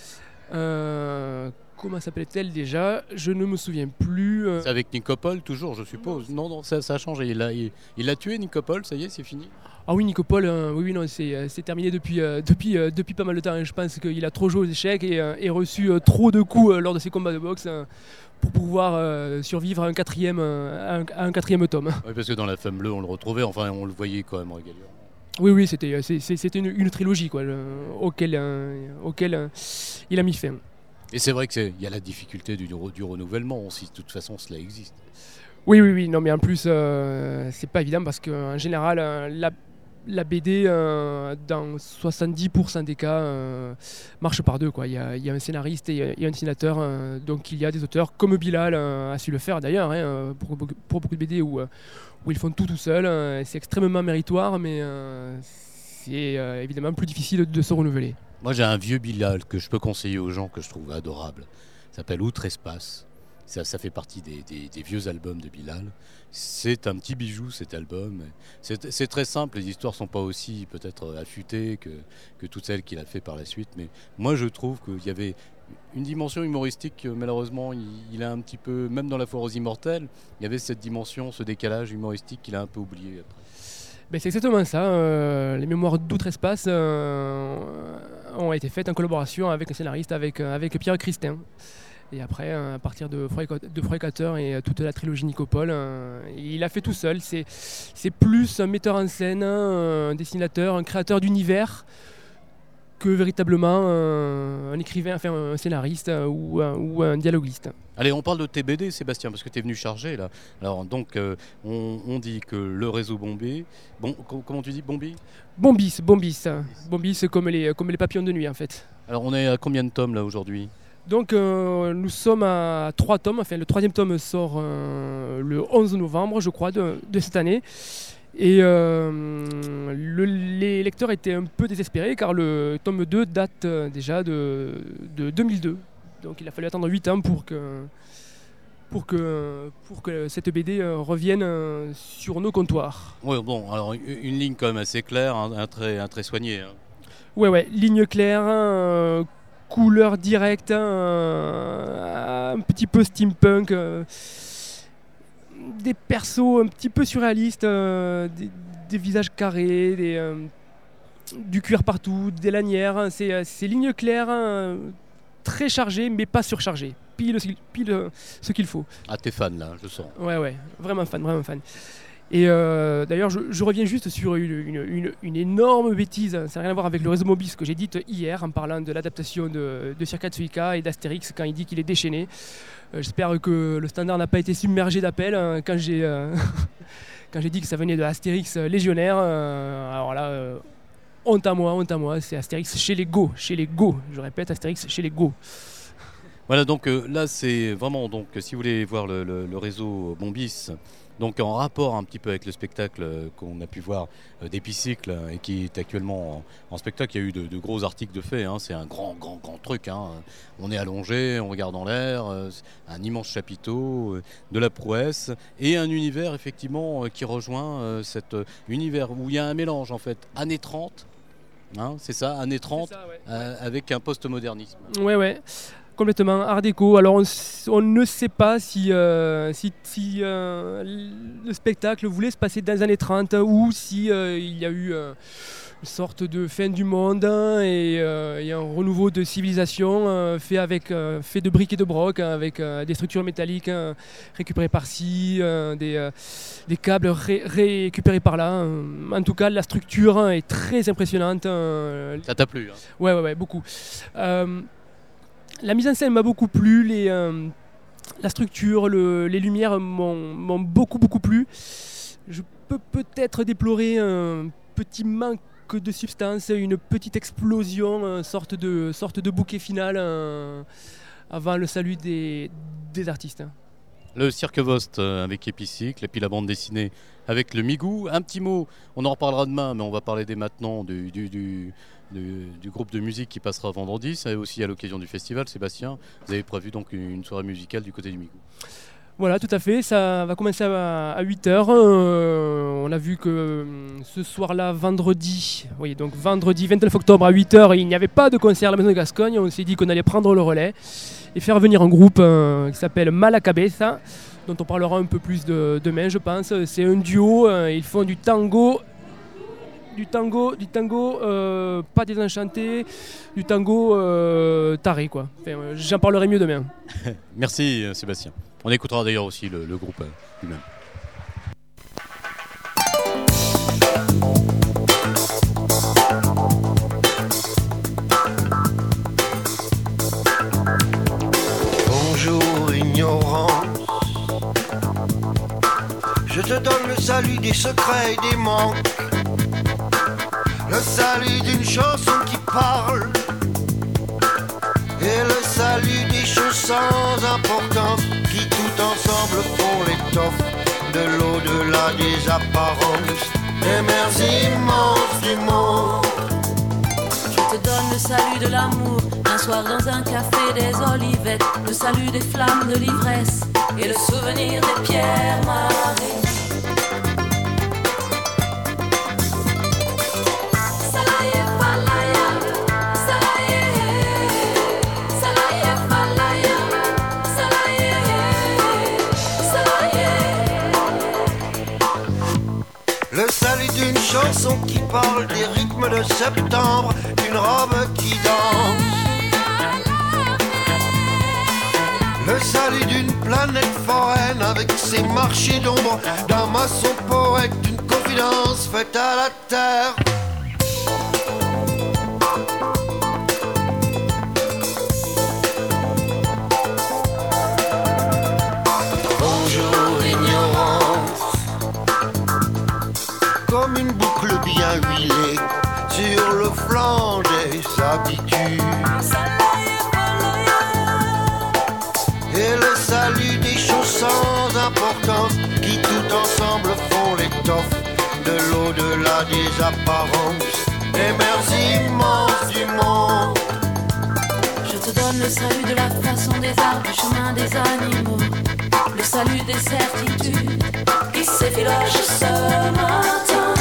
euh, comment s'appelait-elle déjà? Je ne me souviens plus. euh. C'est avec Nicopole, toujours, je suppose. Non, non, ça, ça a changé. Il a, il, il a tué Nicopole, ça y est, c'est fini. Ah oui, Nicopole, euh, oui, oui, non, c'est, euh, c'est terminé depuis, euh, depuis, euh, depuis pas mal de temps. Et je pense qu'il a trop joué aux échecs et, euh, et reçu euh, trop de coups euh, lors de ses combats de boxe euh, pour pouvoir euh, survivre à un quatrième, euh, à un, à un quatrième tome. Oui, parce que dans La Femme Bleue, on le retrouvait, enfin, on le voyait quand même régulièrement. Oui, oui, c'était, euh, c'est- c'est- c'était une, une trilogie quoi, le- auquel, euh, auquel euh, il a mis fin. Et c'est vrai qu'il y a la difficulté du, du renouvellement aussi, de toute façon, cela existe. Oui, oui, oui, non, mais en plus, euh, c'est pas évident parce qu'en général, euh, la, la B D, euh, dans soixante-dix pour cent des cas, euh, marche par deux. Quoi. Il y a, il y a un scénariste et, et un dessinateur, euh, donc il y a des auteurs comme Bilal euh, a su le faire d'ailleurs, hein, pour, beaucoup- pour beaucoup de B D où, euh, où ils font tout tout seuls. euh, c'est extrêmement méritoire, mais euh, c'est euh, évidemment plus difficile de se renouveler. Moi, j'ai un vieux Bilal que je peux conseiller aux gens que je trouve adorable. Ça s'appelle Outre-Espace. Ça, ça fait partie des, des- des vieux albums de Bilal. C'est un petit bijou, cet album. C'est, c'est très simple, les histoires sont pas aussi peut-être affûtées que, que toutes celles qu'il a fait par la suite. Mais moi, je trouve qu'il y avait une dimension humoristique que malheureusement, il, il a un petit peu, même dans La Foire aux Immortels, il y avait cette dimension, ce décalage humoristique qu'il a un peu oublié après. Ben, c'est exactement ça. euh, les mémoires d'Outre-Espace euh, ont été faites en collaboration avec un scénariste, avec, euh, avec Pierre Christin. Et après, euh, à partir de Froid Équateur- de Froid Équateur et euh, toute la trilogie Nicopole, euh, il a fait tout seul. C'est, c'est plus un metteur en scène, un dessinateur, un créateur d'univers que véritablement euh, un écrivain, enfin un scénariste euh, ou, un- ou un dialoguiste. Allez, on parle de tes B D, Sébastien, parce que tu es venu charger là. Alors, donc, euh, on, on dit que le réseau Bombay. Bon, co- comment tu dis Bombay? Bombis, Bombis. Bombis comme les, comme les papillons de nuit en fait. Alors, on est à combien de tomes là aujourd'hui? Donc euh, nous sommes à trois tomes, enfin le troisième tome sort euh, le onze novembre je crois de, de cette année. Et euh, le- les lecteurs étaient un peu désespérés car le tome deux date euh, déjà de, de deux mille deux. Donc il a fallu attendre huit ans pour que, pour que, pour que cette B D euh, revienne euh, sur nos comptoirs. Oui, bon, alors une, une ligne quand même assez claire, un, un trait, un trait soigné. Hein. Ouais, ouais, ligne claire, euh, couleur directe, euh, un petit peu steampunk, euh, des persos un petit peu surréalistes, euh, des, des visages carrés, des, euh, du cuir partout, des lanières. hein, C'est, euh, c'est ligne claire, hein, très chargée mais pas surchargée. pile, pile euh, ce qu'il faut. Ah, t'es fan là, je sens. Ouais, ouais, vraiment fan, vraiment fan. Et euh, d'ailleurs, je, je reviens juste sur une, une, une, une énorme bêtise, ça n'a rien à voir avec le réseau Mobius que j'ai dit hier en parlant de l'adaptation de, de Circa Tsuika et d'Astérix quand il dit qu'il est déchaîné. Euh, j'espère que le standard n'a pas été submergé d'appels hein, quand j'ai euh, quand j'ai dit que ça venait de Astérix légionnaire. Euh, alors là, euh, honte à moi, honte à moi, c'est Astérix chez les Go, chez les Go. Je répète, Astérix chez les Go. Voilà, donc euh, là, c'est vraiment, donc, si vous voulez voir le, le, le réseau Bombis, donc en rapport un petit peu avec le spectacle euh, qu'on a pu voir euh, d'Épicycle euh, et qui est actuellement en, en spectacle, il y a eu de, de gros articles de fait, hein, c'est un grand, grand, grand truc. Hein. On est allongé, on regarde en l'air, euh, un immense chapiteau, euh, de la prouesse et un univers effectivement euh, qui rejoint euh, cet euh, univers où il y a un mélange en fait, années trente, hein, c'est ça, années trente, ça, ouais. euh, avec un post-modernisme. Ouais, ouais. Complètement, art déco. Alors on, on ne sait pas si, euh, si, si euh, le spectacle voulait se passer dans les années trente ou si euh, il y a eu euh, une sorte de fin du monde hein, et, euh, et un renouveau de civilisation euh, fait, avec, euh, fait de briques et de broc, hein, avec euh, des structures métalliques hein, récupérées par-ci, euh, des, euh, des câbles ré- récupérés par-là. Hein. En tout cas, la structure hein, est très impressionnante. Hein. Ça t'a plu hein. Ouais, ouais, ouais, beaucoup. Euh, La mise en scène m'a beaucoup plu, les, euh, la structure, le, les lumières m'ont, m'ont beaucoup beaucoup plu. Je peux peut-être déplorer un petit manque de substance, une petite explosion, une sorte de, sorte de bouquet final euh, avant le salut des, des artistes. Le Cirque Vost avec Épicycle et puis la bande dessinée avec le Migou. Un petit mot, on en reparlera demain, mais on va parler dès maintenant du, du, du, du, du groupe de musique qui passera vendredi. C'est aussi à l'occasion du festival. Sébastien, vous avez prévu donc une soirée musicale du côté du Migou. Voilà, tout à fait. Ça va commencer à, à huit heures. Euh, on a vu que ce soir-là, vendredi, oui, donc vendredi vingt-neuf octobre à huit heures, il n'y avait pas de concert à la Maison de Gascogne. On s'est dit qu'on allait prendre le relais et faire venir un groupe euh, qui s'appelle Malacabeza, dont on parlera un peu plus de, demain, je pense. C'est un duo. Euh, ils font du tango, du tango, du tango euh, pas désenchanté, du tango euh, taré, quoi. Enfin, j'en parlerai mieux demain. Merci Sébastien. On écoutera d'ailleurs aussi le, le groupe lui-même. Bonjour ignorance, je te donne le salut des secrets et des manques, le salut d'une chanson qui parle et le salut des choses sans importance qui tout ensemble font l'étoffe de l'au-delà des apparences, des mers immenses du monde. Je te donne le salut de l'amour, un soir dans un café des Olivettes, le salut des flammes de l'ivresse et le souvenir des pierres marées. Le salut d'une chanson qui parle des rythmes de septembre, d'une robe qui danse. Le salut d'une planète foraine avec ses marchés d'ombre, d'un maçon poète, d'une confidence faite à la terre. Bonjour ignorance, comme une boucle bien huilée sur le flanc des habitudes. Et le salut des choses sans importance qui tout ensemble font l'étoffe de l'au-delà des apparences, des mers immenses du monde. Je te donne le salut de la façon des arbres, du chemin des animaux, le salut des certitudes qui s'effilochent ce matin.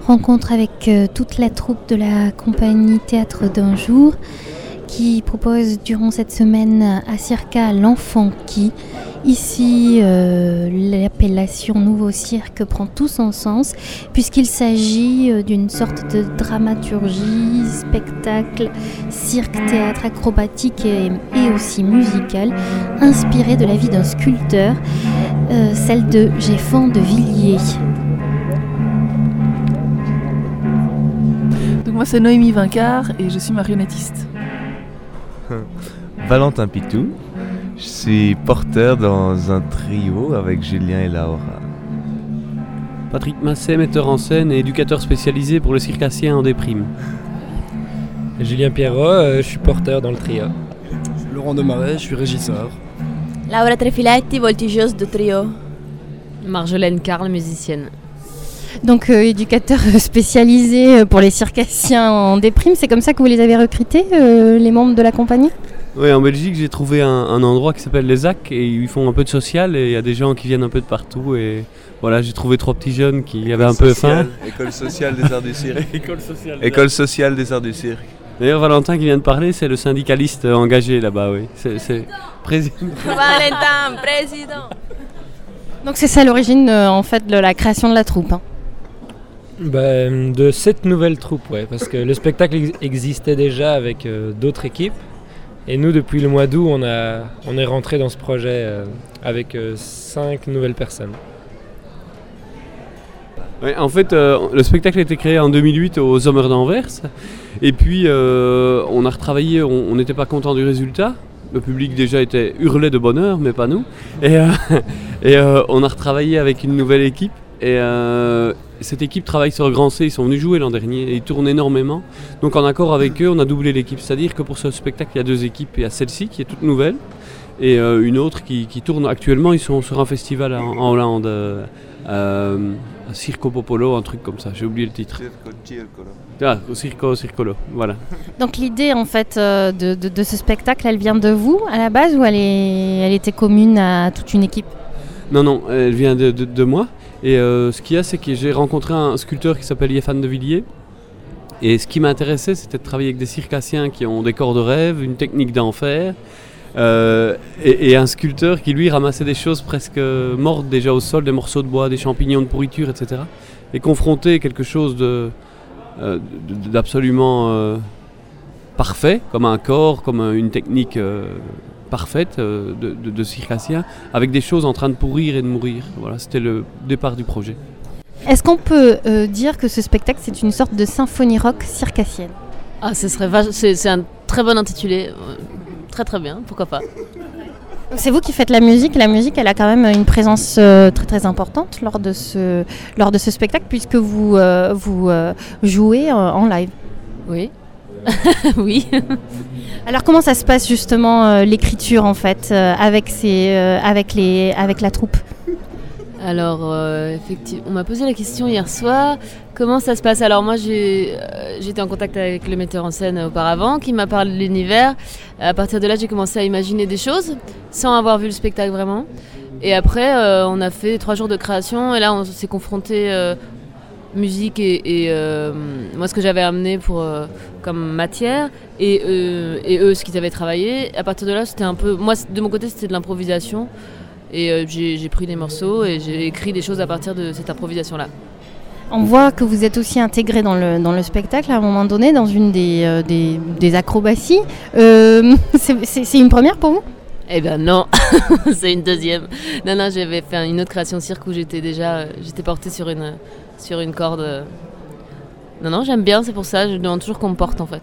rencontre avec euh, toute la troupe de la compagnie Théâtre d'un jour qui propose durant cette semaine à Circa l'Enfant qui. Ici, euh, l'appellation Nouveau Cirque prend tout son sens puisqu'il s'agit euh, d'une sorte de dramaturgie, spectacle, cirque, théâtre acrobatique et, et aussi musical, inspiré de la vie d'un sculpteur, euh, celle de Géfan de Villiers. Donc moi c'est Noémie Vincart et je suis marionnettiste. Valentin Pitou. Je suis porteur dans un trio avec Julien et Laura. Patrick Masset, metteur en scène et éducateur spécialisé pour le circassien en déprime. Julien Pierrot, euh, je suis porteur dans le trio. Laurent Demarais, je suis régisseur. Laura Trefiletti, voltigeuse de trio. Marjolaine Carl, musicienne. Donc euh, éducateur spécialisé pour les circassiens en déprime, c'est comme ça que vous les avez recrutés, euh, les membres de la compagnie ? Oui, en Belgique, j'ai trouvé un, un endroit qui s'appelle les A C et ils font un peu de social et il y a des gens qui viennent un peu de partout et voilà, j'ai trouvé trois petits jeunes qui avaient un peu faim. École sociale des arts du cirque. École sociale. École sociale des arts du cirque. D'ailleurs, Valentin qui vient de parler, c'est le syndicaliste engagé là-bas, oui. C'est, c'est président. Valentin, président. Donc c'est ça l'origine euh, en fait de la création de la troupe. Hein. Ben, de cette nouvelle troupe, ouais, parce que le spectacle ex- existait déjà avec euh, d'autres équipes. Et nous, depuis le mois d'août, on, a, on est rentré dans ce projet euh, avec euh, cinq nouvelles personnes. Ouais, en fait, euh, le spectacle a été créé en deux mille huit au Sommer d'Anvers. Et puis, euh, on a retravaillé, on n'était pas content du résultat. Le public déjà était hurlé de bonheur, mais pas nous. Et, euh, et euh, on a retravaillé avec une nouvelle équipe. Et euh, cette équipe travaille sur Grand C, ils sont venus jouer l'an dernier et ils tournent énormément. Donc en accord avec eux, on a doublé l'équipe. C'est-à-dire que pour ce spectacle, il y a deux équipes. Il y a celle-ci qui est toute nouvelle et euh, une autre qui, qui tourne actuellement. Ils sont sur un festival en, en Hollande, euh, euh, à Circo Popolo, un truc comme ça. J'ai oublié le titre. Circo Circolo. Ah, Circo Circolo, voilà. Donc l'idée en fait euh, de, de, de ce spectacle, elle vient de vous à la base ou elle, est, elle était commune à toute une équipe ? Non, non, elle vient de, de, de moi. Et euh, ce qu'il y a, c'est que j'ai rencontré un sculpteur qui s'appelle Géfan de Villiers. Et ce qui m'intéressait, c'était de travailler avec des circassiens qui ont des corps de rêve, une technique d'enfer. Euh, et, et un sculpteur qui, lui, ramassait des choses presque mortes déjà au sol, des morceaux de bois, des champignons de pourriture, et cetera. Et confronté quelque chose de, euh, de, d'absolument euh, parfait, comme un corps, comme une technique... Euh, parfaite euh, de, de, de circassien, avec des choses en train de pourrir et de mourir. Voilà, c'était le départ du projet. Est-ce qu'on peut euh, dire que ce spectacle, c'est une sorte de symphonie rock circassienne ? Ah, ce serait vach- c'est, c'est un très bon intitulé. Très très bien, pourquoi pas. C'est vous qui faites la musique. La musique, elle a quand même une présence euh, très très importante lors de ce, lors de ce spectacle, puisque vous, euh, vous euh, jouez euh, en live. Oui. Oui. Alors comment ça se passe justement euh, l'écriture en fait euh, avec, ces, euh, avec, les, avec la troupe ? Alors euh, effectivement, on m'a posé la question hier soir, comment ça se passe ? Alors moi j'ai, euh, j'étais en contact avec le metteur en scène auparavant qui m'a parlé de l'univers. À partir de là j'ai commencé à imaginer des choses sans avoir vu le spectacle vraiment. Et après euh, on a fait trois jours de création et là on s'est confronté euh, musique et, et euh, moi ce que j'avais amené pour, euh, comme matière et, euh, et eux ce qu'ils avaient travaillé. À partir de là c'était un peu, moi de mon côté c'était de l'improvisation et euh, j'ai, j'ai pris des morceaux et j'ai écrit des choses à partir de cette improvisation là. On voit que vous êtes aussi intégré dans le, dans le spectacle à un moment donné dans une des, euh, des, des acrobaties. Euh, c'est, c'est, c'est une première pour vous ? Eh ben non, c'est une deuxième. Non non, j'avais fait une autre création cirque où j'étais déjà j'étais portée sur une sur une corde. Non, non, j'aime bien, c'est pour ça, je demande toujours qu'on me porte en fait.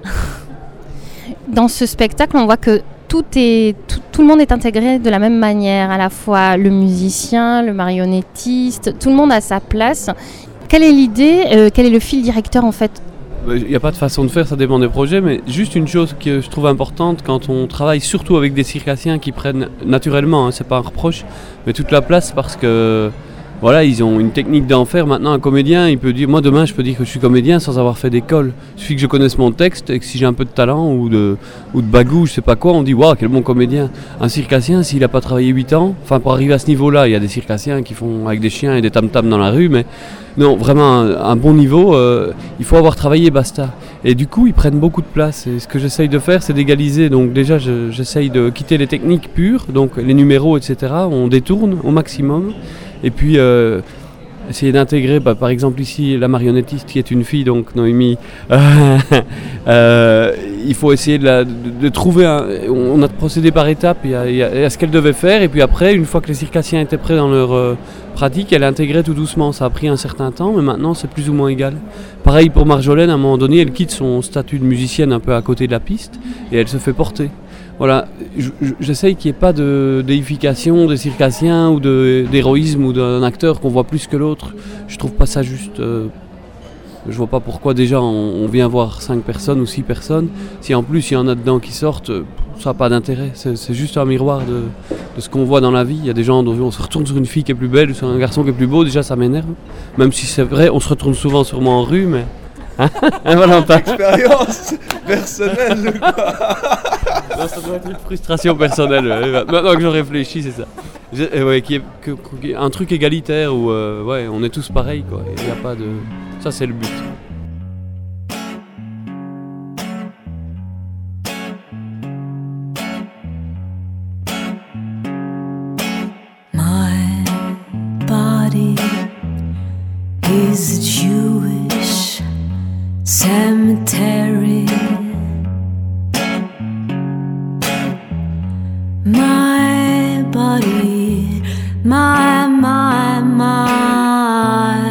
Dans ce spectacle, on voit que tout, est, tout, tout le monde est intégré de la même manière, à la fois le musicien, le marionnettiste, tout le monde a sa place. Quelle est l'idée, euh, quel est le fil directeur en fait ? Il n'y a pas de façon de faire, ça dépend des projets, mais juste une chose que je trouve importante quand on travaille surtout avec des circassiens qui prennent naturellement, hein, c'est pas un reproche, mais toute la place parce que voilà, ils ont une technique d'enfer. Maintenant, un comédien, il peut dire, moi demain, je peux dire que je suis comédien sans avoir fait d'école. Il suffit que je connaisse mon texte et que si j'ai un peu de talent ou de, ou de bagou, je sais pas quoi, on dit, waouh, quel bon comédien. Un circassien, s'il n'a pas travaillé huit ans, enfin, pour arriver à ce niveau-là, il y a des circassiens qui font avec des chiens et des tam-tams dans la rue, mais non, vraiment, un, un bon niveau, euh, il faut avoir travaillé, basta. Et du coup, ils prennent beaucoup de place. Et ce que j'essaye de faire, c'est d'égaliser. Donc déjà, je, j'essaye de quitter les techniques pures, donc les numéros, et cetera. On détourne au maximum. Et puis, euh, essayer d'intégrer, bah, par exemple ici, la marionnettiste qui est une fille, donc Noémie. Euh, euh, il faut essayer de, la, de, de trouver un... On a procédé par étapes, il y a, il y a ce qu'elle devait faire. Et puis après, une fois que les circassiens étaient prêts dans leur euh, pratique, elle intégrait tout doucement. Ça a pris un certain temps, mais maintenant, c'est plus ou moins égal. Pareil pour Marjolaine, à un moment donné, elle quitte son statut de musicienne un peu à côté de la piste et elle se fait porter. Voilà, j'essaye qu'il n'y ait pas de déification des circassiens ou de, d'héroïsme ou d'un acteur qu'on voit plus que l'autre. Je trouve pas ça juste. Euh, je vois pas pourquoi déjà on, on vient voir cinq personnes ou six personnes. Si en plus il y en a dedans qui sortent, ça n'a pas d'intérêt. C'est, c'est juste un miroir de, de ce qu'on voit dans la vie. Il y a des gens dont on se retourne sur une fille qui est plus belle ou sur un garçon qui est plus beau, déjà ça m'énerve. Même si c'est vrai, on se retourne souvent sur moi en rue, mais. Hein, Valentin. Expérience personnelle ou quoi? Non, ça doit être une frustration personnelle. Ouais. Maintenant que je réfléchis, c'est ça. Je, ouais, qui est, que, que, un truc égalitaire où euh, ouais, on est tous pareils, quoi. Il y a pas de. Ça, c'est le but. My body is a Jewish cemetery. My body, my, my, my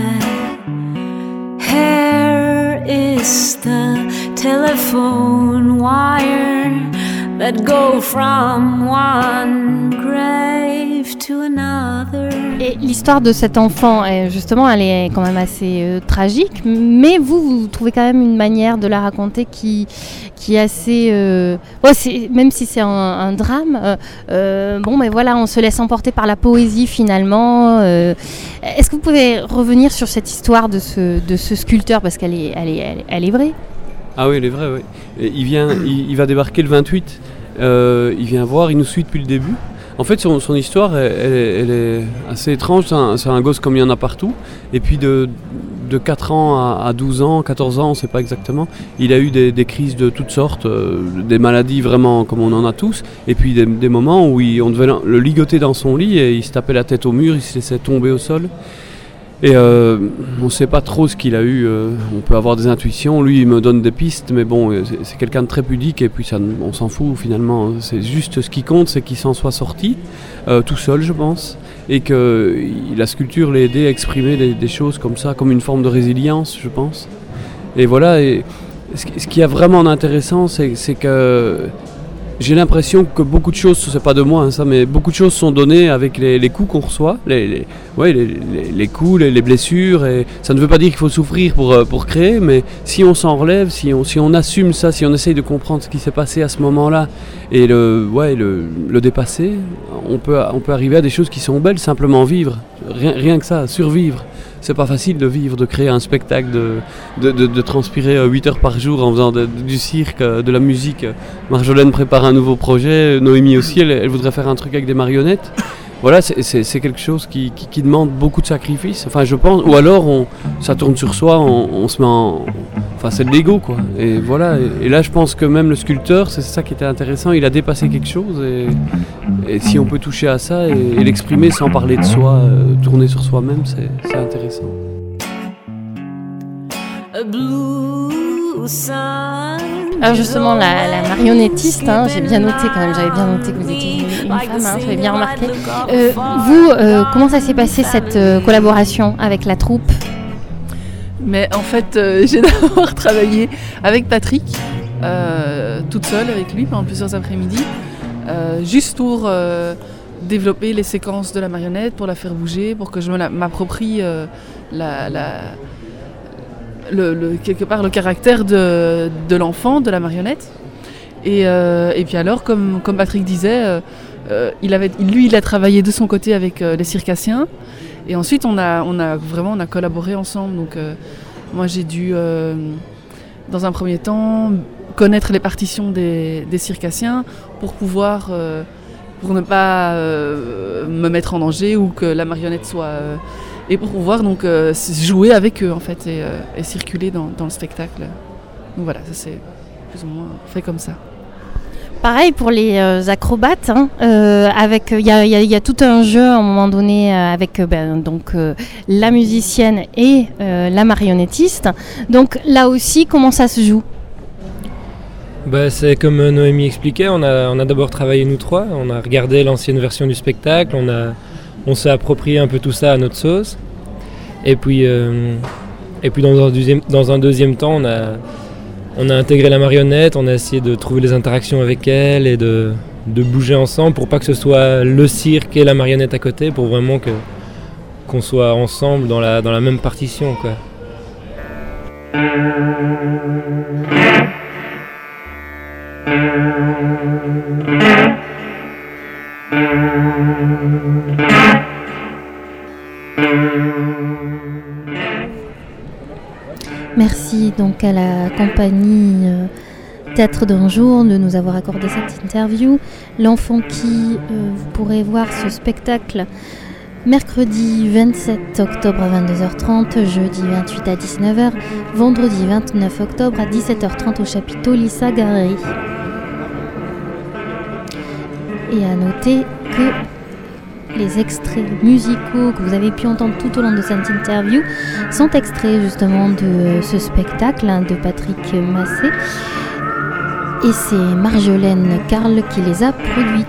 hair is the telephone wire that go from one grave to another. Et l'histoire de cet enfant, justement, elle est quand même assez euh, tragique, mais vous, vous trouvez quand même une manière de la raconter qui, qui est assez... Euh... Oh, c'est, même si c'est un, un drame, euh, euh, bon, mais voilà, on se laisse emporter par la poésie finalement. Euh... Est-ce que vous pouvez revenir sur cette histoire de ce, de ce sculpteur, parce qu'elle est, elle est, elle est, elle est vraie? Ah oui, elle est vraie, oui. Et il, vient, il, il va débarquer le vingt-huit, euh, il vient voir, il nous suit depuis le début. En fait, son, son histoire, elle, elle, elle est assez étrange. C'est un, c'est un gosse comme il y en a partout. Et puis de, de quatre ans à, à douze ans, quatorze ans, on ne sait pas exactement, il a eu des, des crises de toutes sortes, euh, des maladies vraiment comme on en a tous. Et puis des, des moments où il, on devait le ligoter dans son lit et il se tapait la tête au mur, il se laissait tomber au sol. Et euh, on ne sait pas trop ce qu'il a eu, euh, on peut avoir des intuitions, lui il me donne des pistes, mais bon, c'est, c'est quelqu'un de très pudique et puis ça, on s'en fout finalement. C'est juste ce qui compte, c'est qu'il s'en soit sorti, euh, tout seul je pense, et que la sculpture l'a aidé à exprimer des, des choses comme ça, comme une forme de résilience je pense. Et voilà, et ce, ce qui est vraiment intéressant, c'est, c'est que j'ai l'impression que beaucoup de choses, c'est pas de moi hein, ça, mais beaucoup de choses sont données avec les, les coups qu'on reçoit, les, les, ouais, les, les, les coups, les, les blessures, et ça ne veut pas dire qu'il faut souffrir pour, pour créer, mais si on s'en relève, si on, si on assume ça, si on essaye de comprendre ce qui s'est passé à ce moment-là, et le, ouais, le, le dépasser, on peut, on peut arriver à des choses qui sont belles, simplement vivre, rien, rien que ça, survivre. C'est pas facile de vivre, de créer un spectacle, de, de, de, de transpirer huit heures par jour en faisant de, de, du cirque, de la musique. Marjolaine prépare un nouveau projet, Noémie aussi, elle, elle voudrait faire un truc avec des marionnettes. Voilà, c'est, c'est, c'est quelque chose qui, qui, qui demande beaucoup de sacrifices, enfin je pense, ou alors on, ça tourne sur soi, on, on se met en... Enfin c'est de l'ego quoi, et voilà, et, et là je pense que même le sculpteur, c'est ça qui était intéressant, il a dépassé quelque chose, et, et si on peut toucher à ça et, et l'exprimer sans parler de soi, euh, tourner sur soi-même, c'est, c'est intéressant. A blue sun. Alors justement, la, la marionnettiste, hein, j'ai bien noté quand même, j'avais bien noté que vous étiez une, une femme, hein, j'avais bien remarqué. Euh, vous, euh, comment ça s'est passé cette euh, collaboration avec la troupe? Mais en fait, euh, j'ai d'abord travaillé avec Patrick, euh, toute seule avec lui pendant plusieurs après-midi, euh, juste pour euh, développer les séquences de la marionnette, pour la faire bouger, pour que je me la, m'approprie euh, la... la Le, le, quelque part le caractère de, de l'enfant, de la marionnette. Et, euh, et puis alors, comme, comme Patrick disait, euh, euh, il avait, lui il a travaillé de son côté avec euh, les circassiens. Et ensuite, on a, on a vraiment on a collaboré ensemble. Donc, euh, moi, j'ai dû, euh, dans un premier temps, connaître les partitions des, des circassiens pour pouvoir, euh, pour ne pas euh, me mettre en danger ou que la marionnette soit... Euh, et pour pouvoir donc euh, jouer avec eux en fait et, euh, et circuler dans, dans le spectacle. Donc voilà, ça c'est plus ou moins fait comme ça. Pareil pour les euh, acrobates, hein, euh, avec il y, y, y a tout un jeu à un moment donné euh, avec euh, ben, donc euh, la musicienne et euh, la marionnettiste. Donc là aussi, comment ça se joue? Bah, c'est comme Noémie expliquait, on a, on a d'abord travaillé nous trois, on a regardé l'ancienne version du spectacle, on, a, on s'est approprié un peu tout ça à notre sauce. Et puis, euh, et puis dans, un deuxième, dans un deuxième temps, on a, on a intégré la marionnette, on a essayé de trouver les interactions avec elle et de, de bouger ensemble pour pas que ce soit le cirque et la marionnette à côté, pour vraiment que, qu'on soit ensemble dans la, dans la même partition, quoi. Merci donc à la compagnie euh, Théâtre d'un jour de nous avoir accordé cette interview. L'enfant qui, euh, vous pourrez voir ce spectacle mercredi vingt-sept octobre à vingt-deux heures trente, jeudi vingt-huit à dix-neuf heures, vendredi vingt-neuf octobre à dix-sept heures trente au chapiteau Lissa Galerie. Et à noter que les extraits musicaux que vous avez pu entendre tout au long de cette interview sont extraits justement de ce spectacle hein, de Patrick Massé. Et c'est Marjolaine Carle qui les a produites.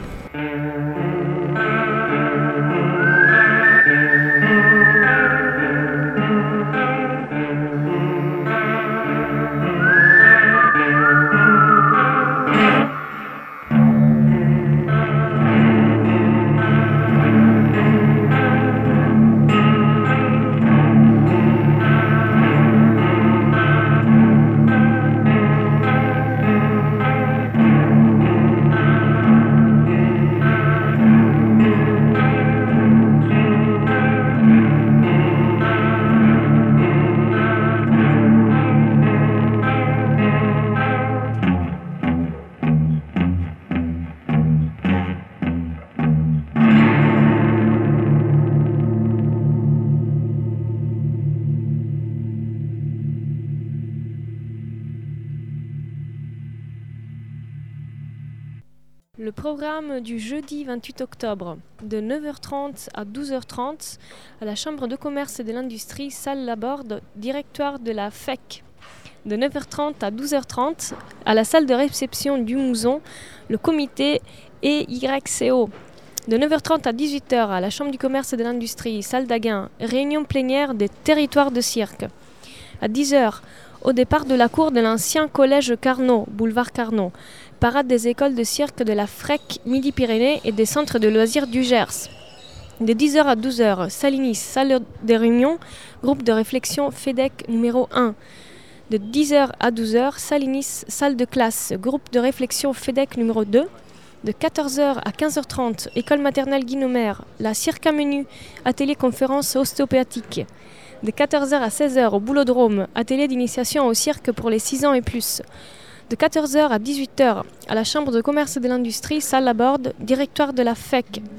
Le programme du jeudi vingt-huit octobre, de neuf heures trente à douze heures trente, à la Chambre de commerce et de l'industrie, salle Laborde, directoire de la F E C. De neuf heures trente à douze heures trente, à la salle de réception du Mouzon, le comité E Y C O. De neuf heures trente à dix-huit heures, à la Chambre du commerce et de l'industrie, salle d'Aguin, réunion plénière des territoires de cirque. À dix heures, au départ de la cour de l'ancien collège Carnot, boulevard Carnot, parade des écoles de cirque de la F R E C Midi-Pyrénées et des centres de loisirs du Gers. De dix heures à douze heures, Salinis, salle des réunions, groupe de réflexion F E D E C numéro un. De dix heures à douze heures, Salinis, salle de classe, groupe de réflexion F E D E C numéro deux. De quatorze heures à quinze heures trente, école maternelle Guinomère, la Circa Menu, atelier conférence ostéopathique. De quatorze heures à seize heures, au Boulodrome, atelier d'initiation au cirque pour les six ans et plus. De quatorze heures à dix-huit heures, à la Chambre de commerce et de l'industrie, salle Laborde, directoire de la F E C.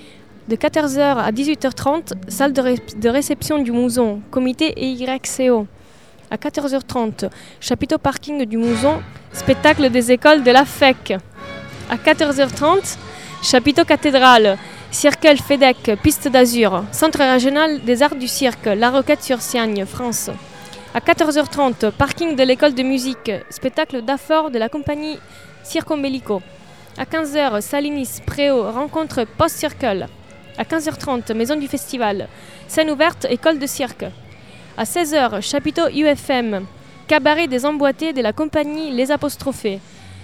De quatorze heures à dix-huit heures trente, salle de, ré- de réception du Mouzon, comité E Y C O. À quatorze heures trente, chapiteau parking du Mouzon, spectacle des écoles de la F E C. À quatorze heures trente, chapiteau cathédrale, Circle F E D E C, piste d'Azur, centre régional des arts du cirque, La Roquette-sur-Siagne, France. À quatorze heures trente, parking de l'école de musique, spectacle d'Afor de la compagnie Circombellico. À quinze heures, Salinis, Préau, rencontre post-circle. À quinze heures trente, maison du festival, scène ouverte, école de cirque. À seize heures, chapiteau U F M, cabaret des emboîtés de la compagnie Les Apostrophés.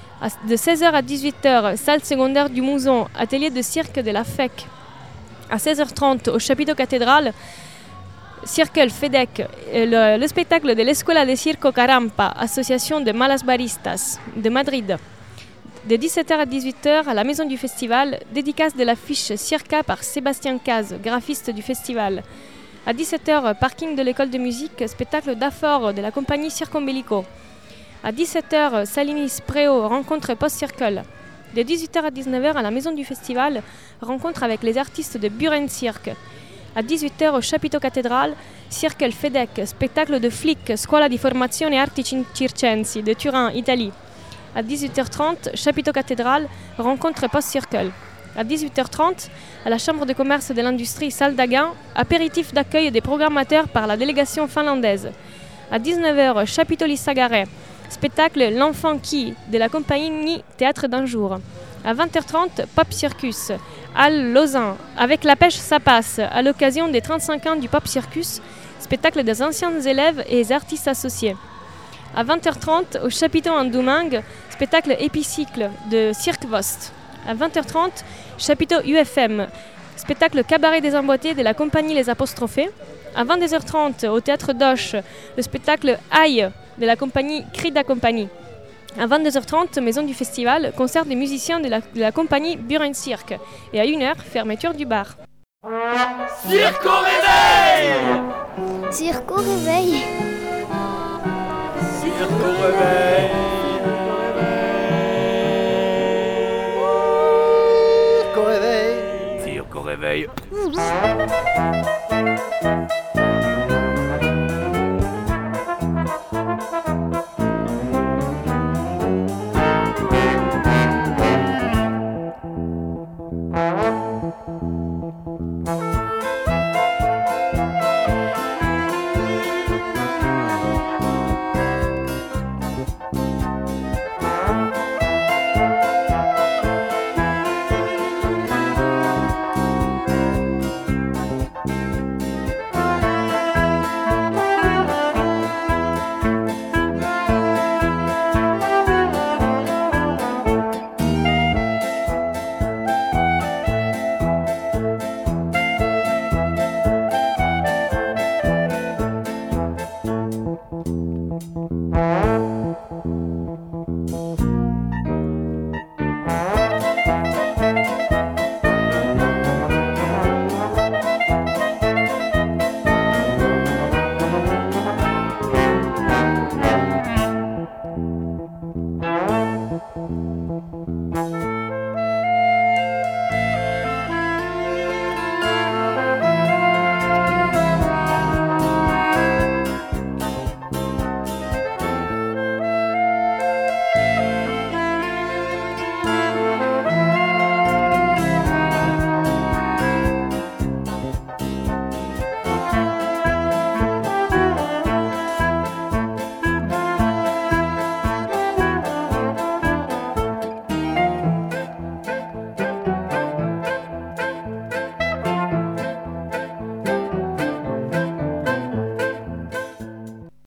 De seize heures à dix-huit heures, salle secondaire du Mouzon, atelier de cirque de la F E C. À seize heures trente, au chapiteau cathédrale, Circle F E D E C, le, le spectacle de l'Escuela de Circo Carampa, association de Malas Baristas de Madrid. De dix-sept heures à dix-huit heures, à la maison du festival, dédicace de l'affiche Circa par Sébastien Caz, graphiste du festival. À dix-sept heures, parking de l'école de musique, spectacle d'Aphore de la compagnie Circombellico. À dix-sept heures, Salinis Préau, rencontre post-circle. De dix-huit heures à dix-neuf heures, à la maison du festival, rencontre avec les artistes de Buren Cirque. À dix-huit heures, au chapiteau cathédrale, Circle Fedec, spectacle de flic, Scuola di Formazione Arti Circensi de Turin, Italie. À dix-huit heures trente, chapiteau cathédrale, rencontre post-circle. À dix-huit heures trente, à la Chambre de commerce de l'industrie Salle d'Agen, apéritif d'accueil des programmateurs par la délégation finlandaise. À dix-neuf heures, chapiteau Lissagaret, spectacle L'Enfant qui de la compagnie Théâtre d'un jour. À vingt heures trente, Pop Circus, Halle Lausanne, avec la pêche ça passe, à l'occasion des trente-cinq ans du Pop Circus, spectacle des anciens élèves et des artistes associés. À vingt heures trente, au chapiteau en Domingue, spectacle Épicycle de Cirque Vost. À vingt heures trente, chapiteau U F M, spectacle Cabaret des Emboîtés de la compagnie Les Apostrophés. À vingt-deux heures trente, au théâtre d'Auch, le spectacle Aïe de la compagnie Cri da Compagnie. À vingt-deux heures trente, maison du festival, concert des musiciens de la, de la compagnie Buren Cirque. Et à une heure, fermeture du bar. Cirque au réveil! Cirque au réveil. Cirque au réveil! Cirque au réveil. Cirque au réveil!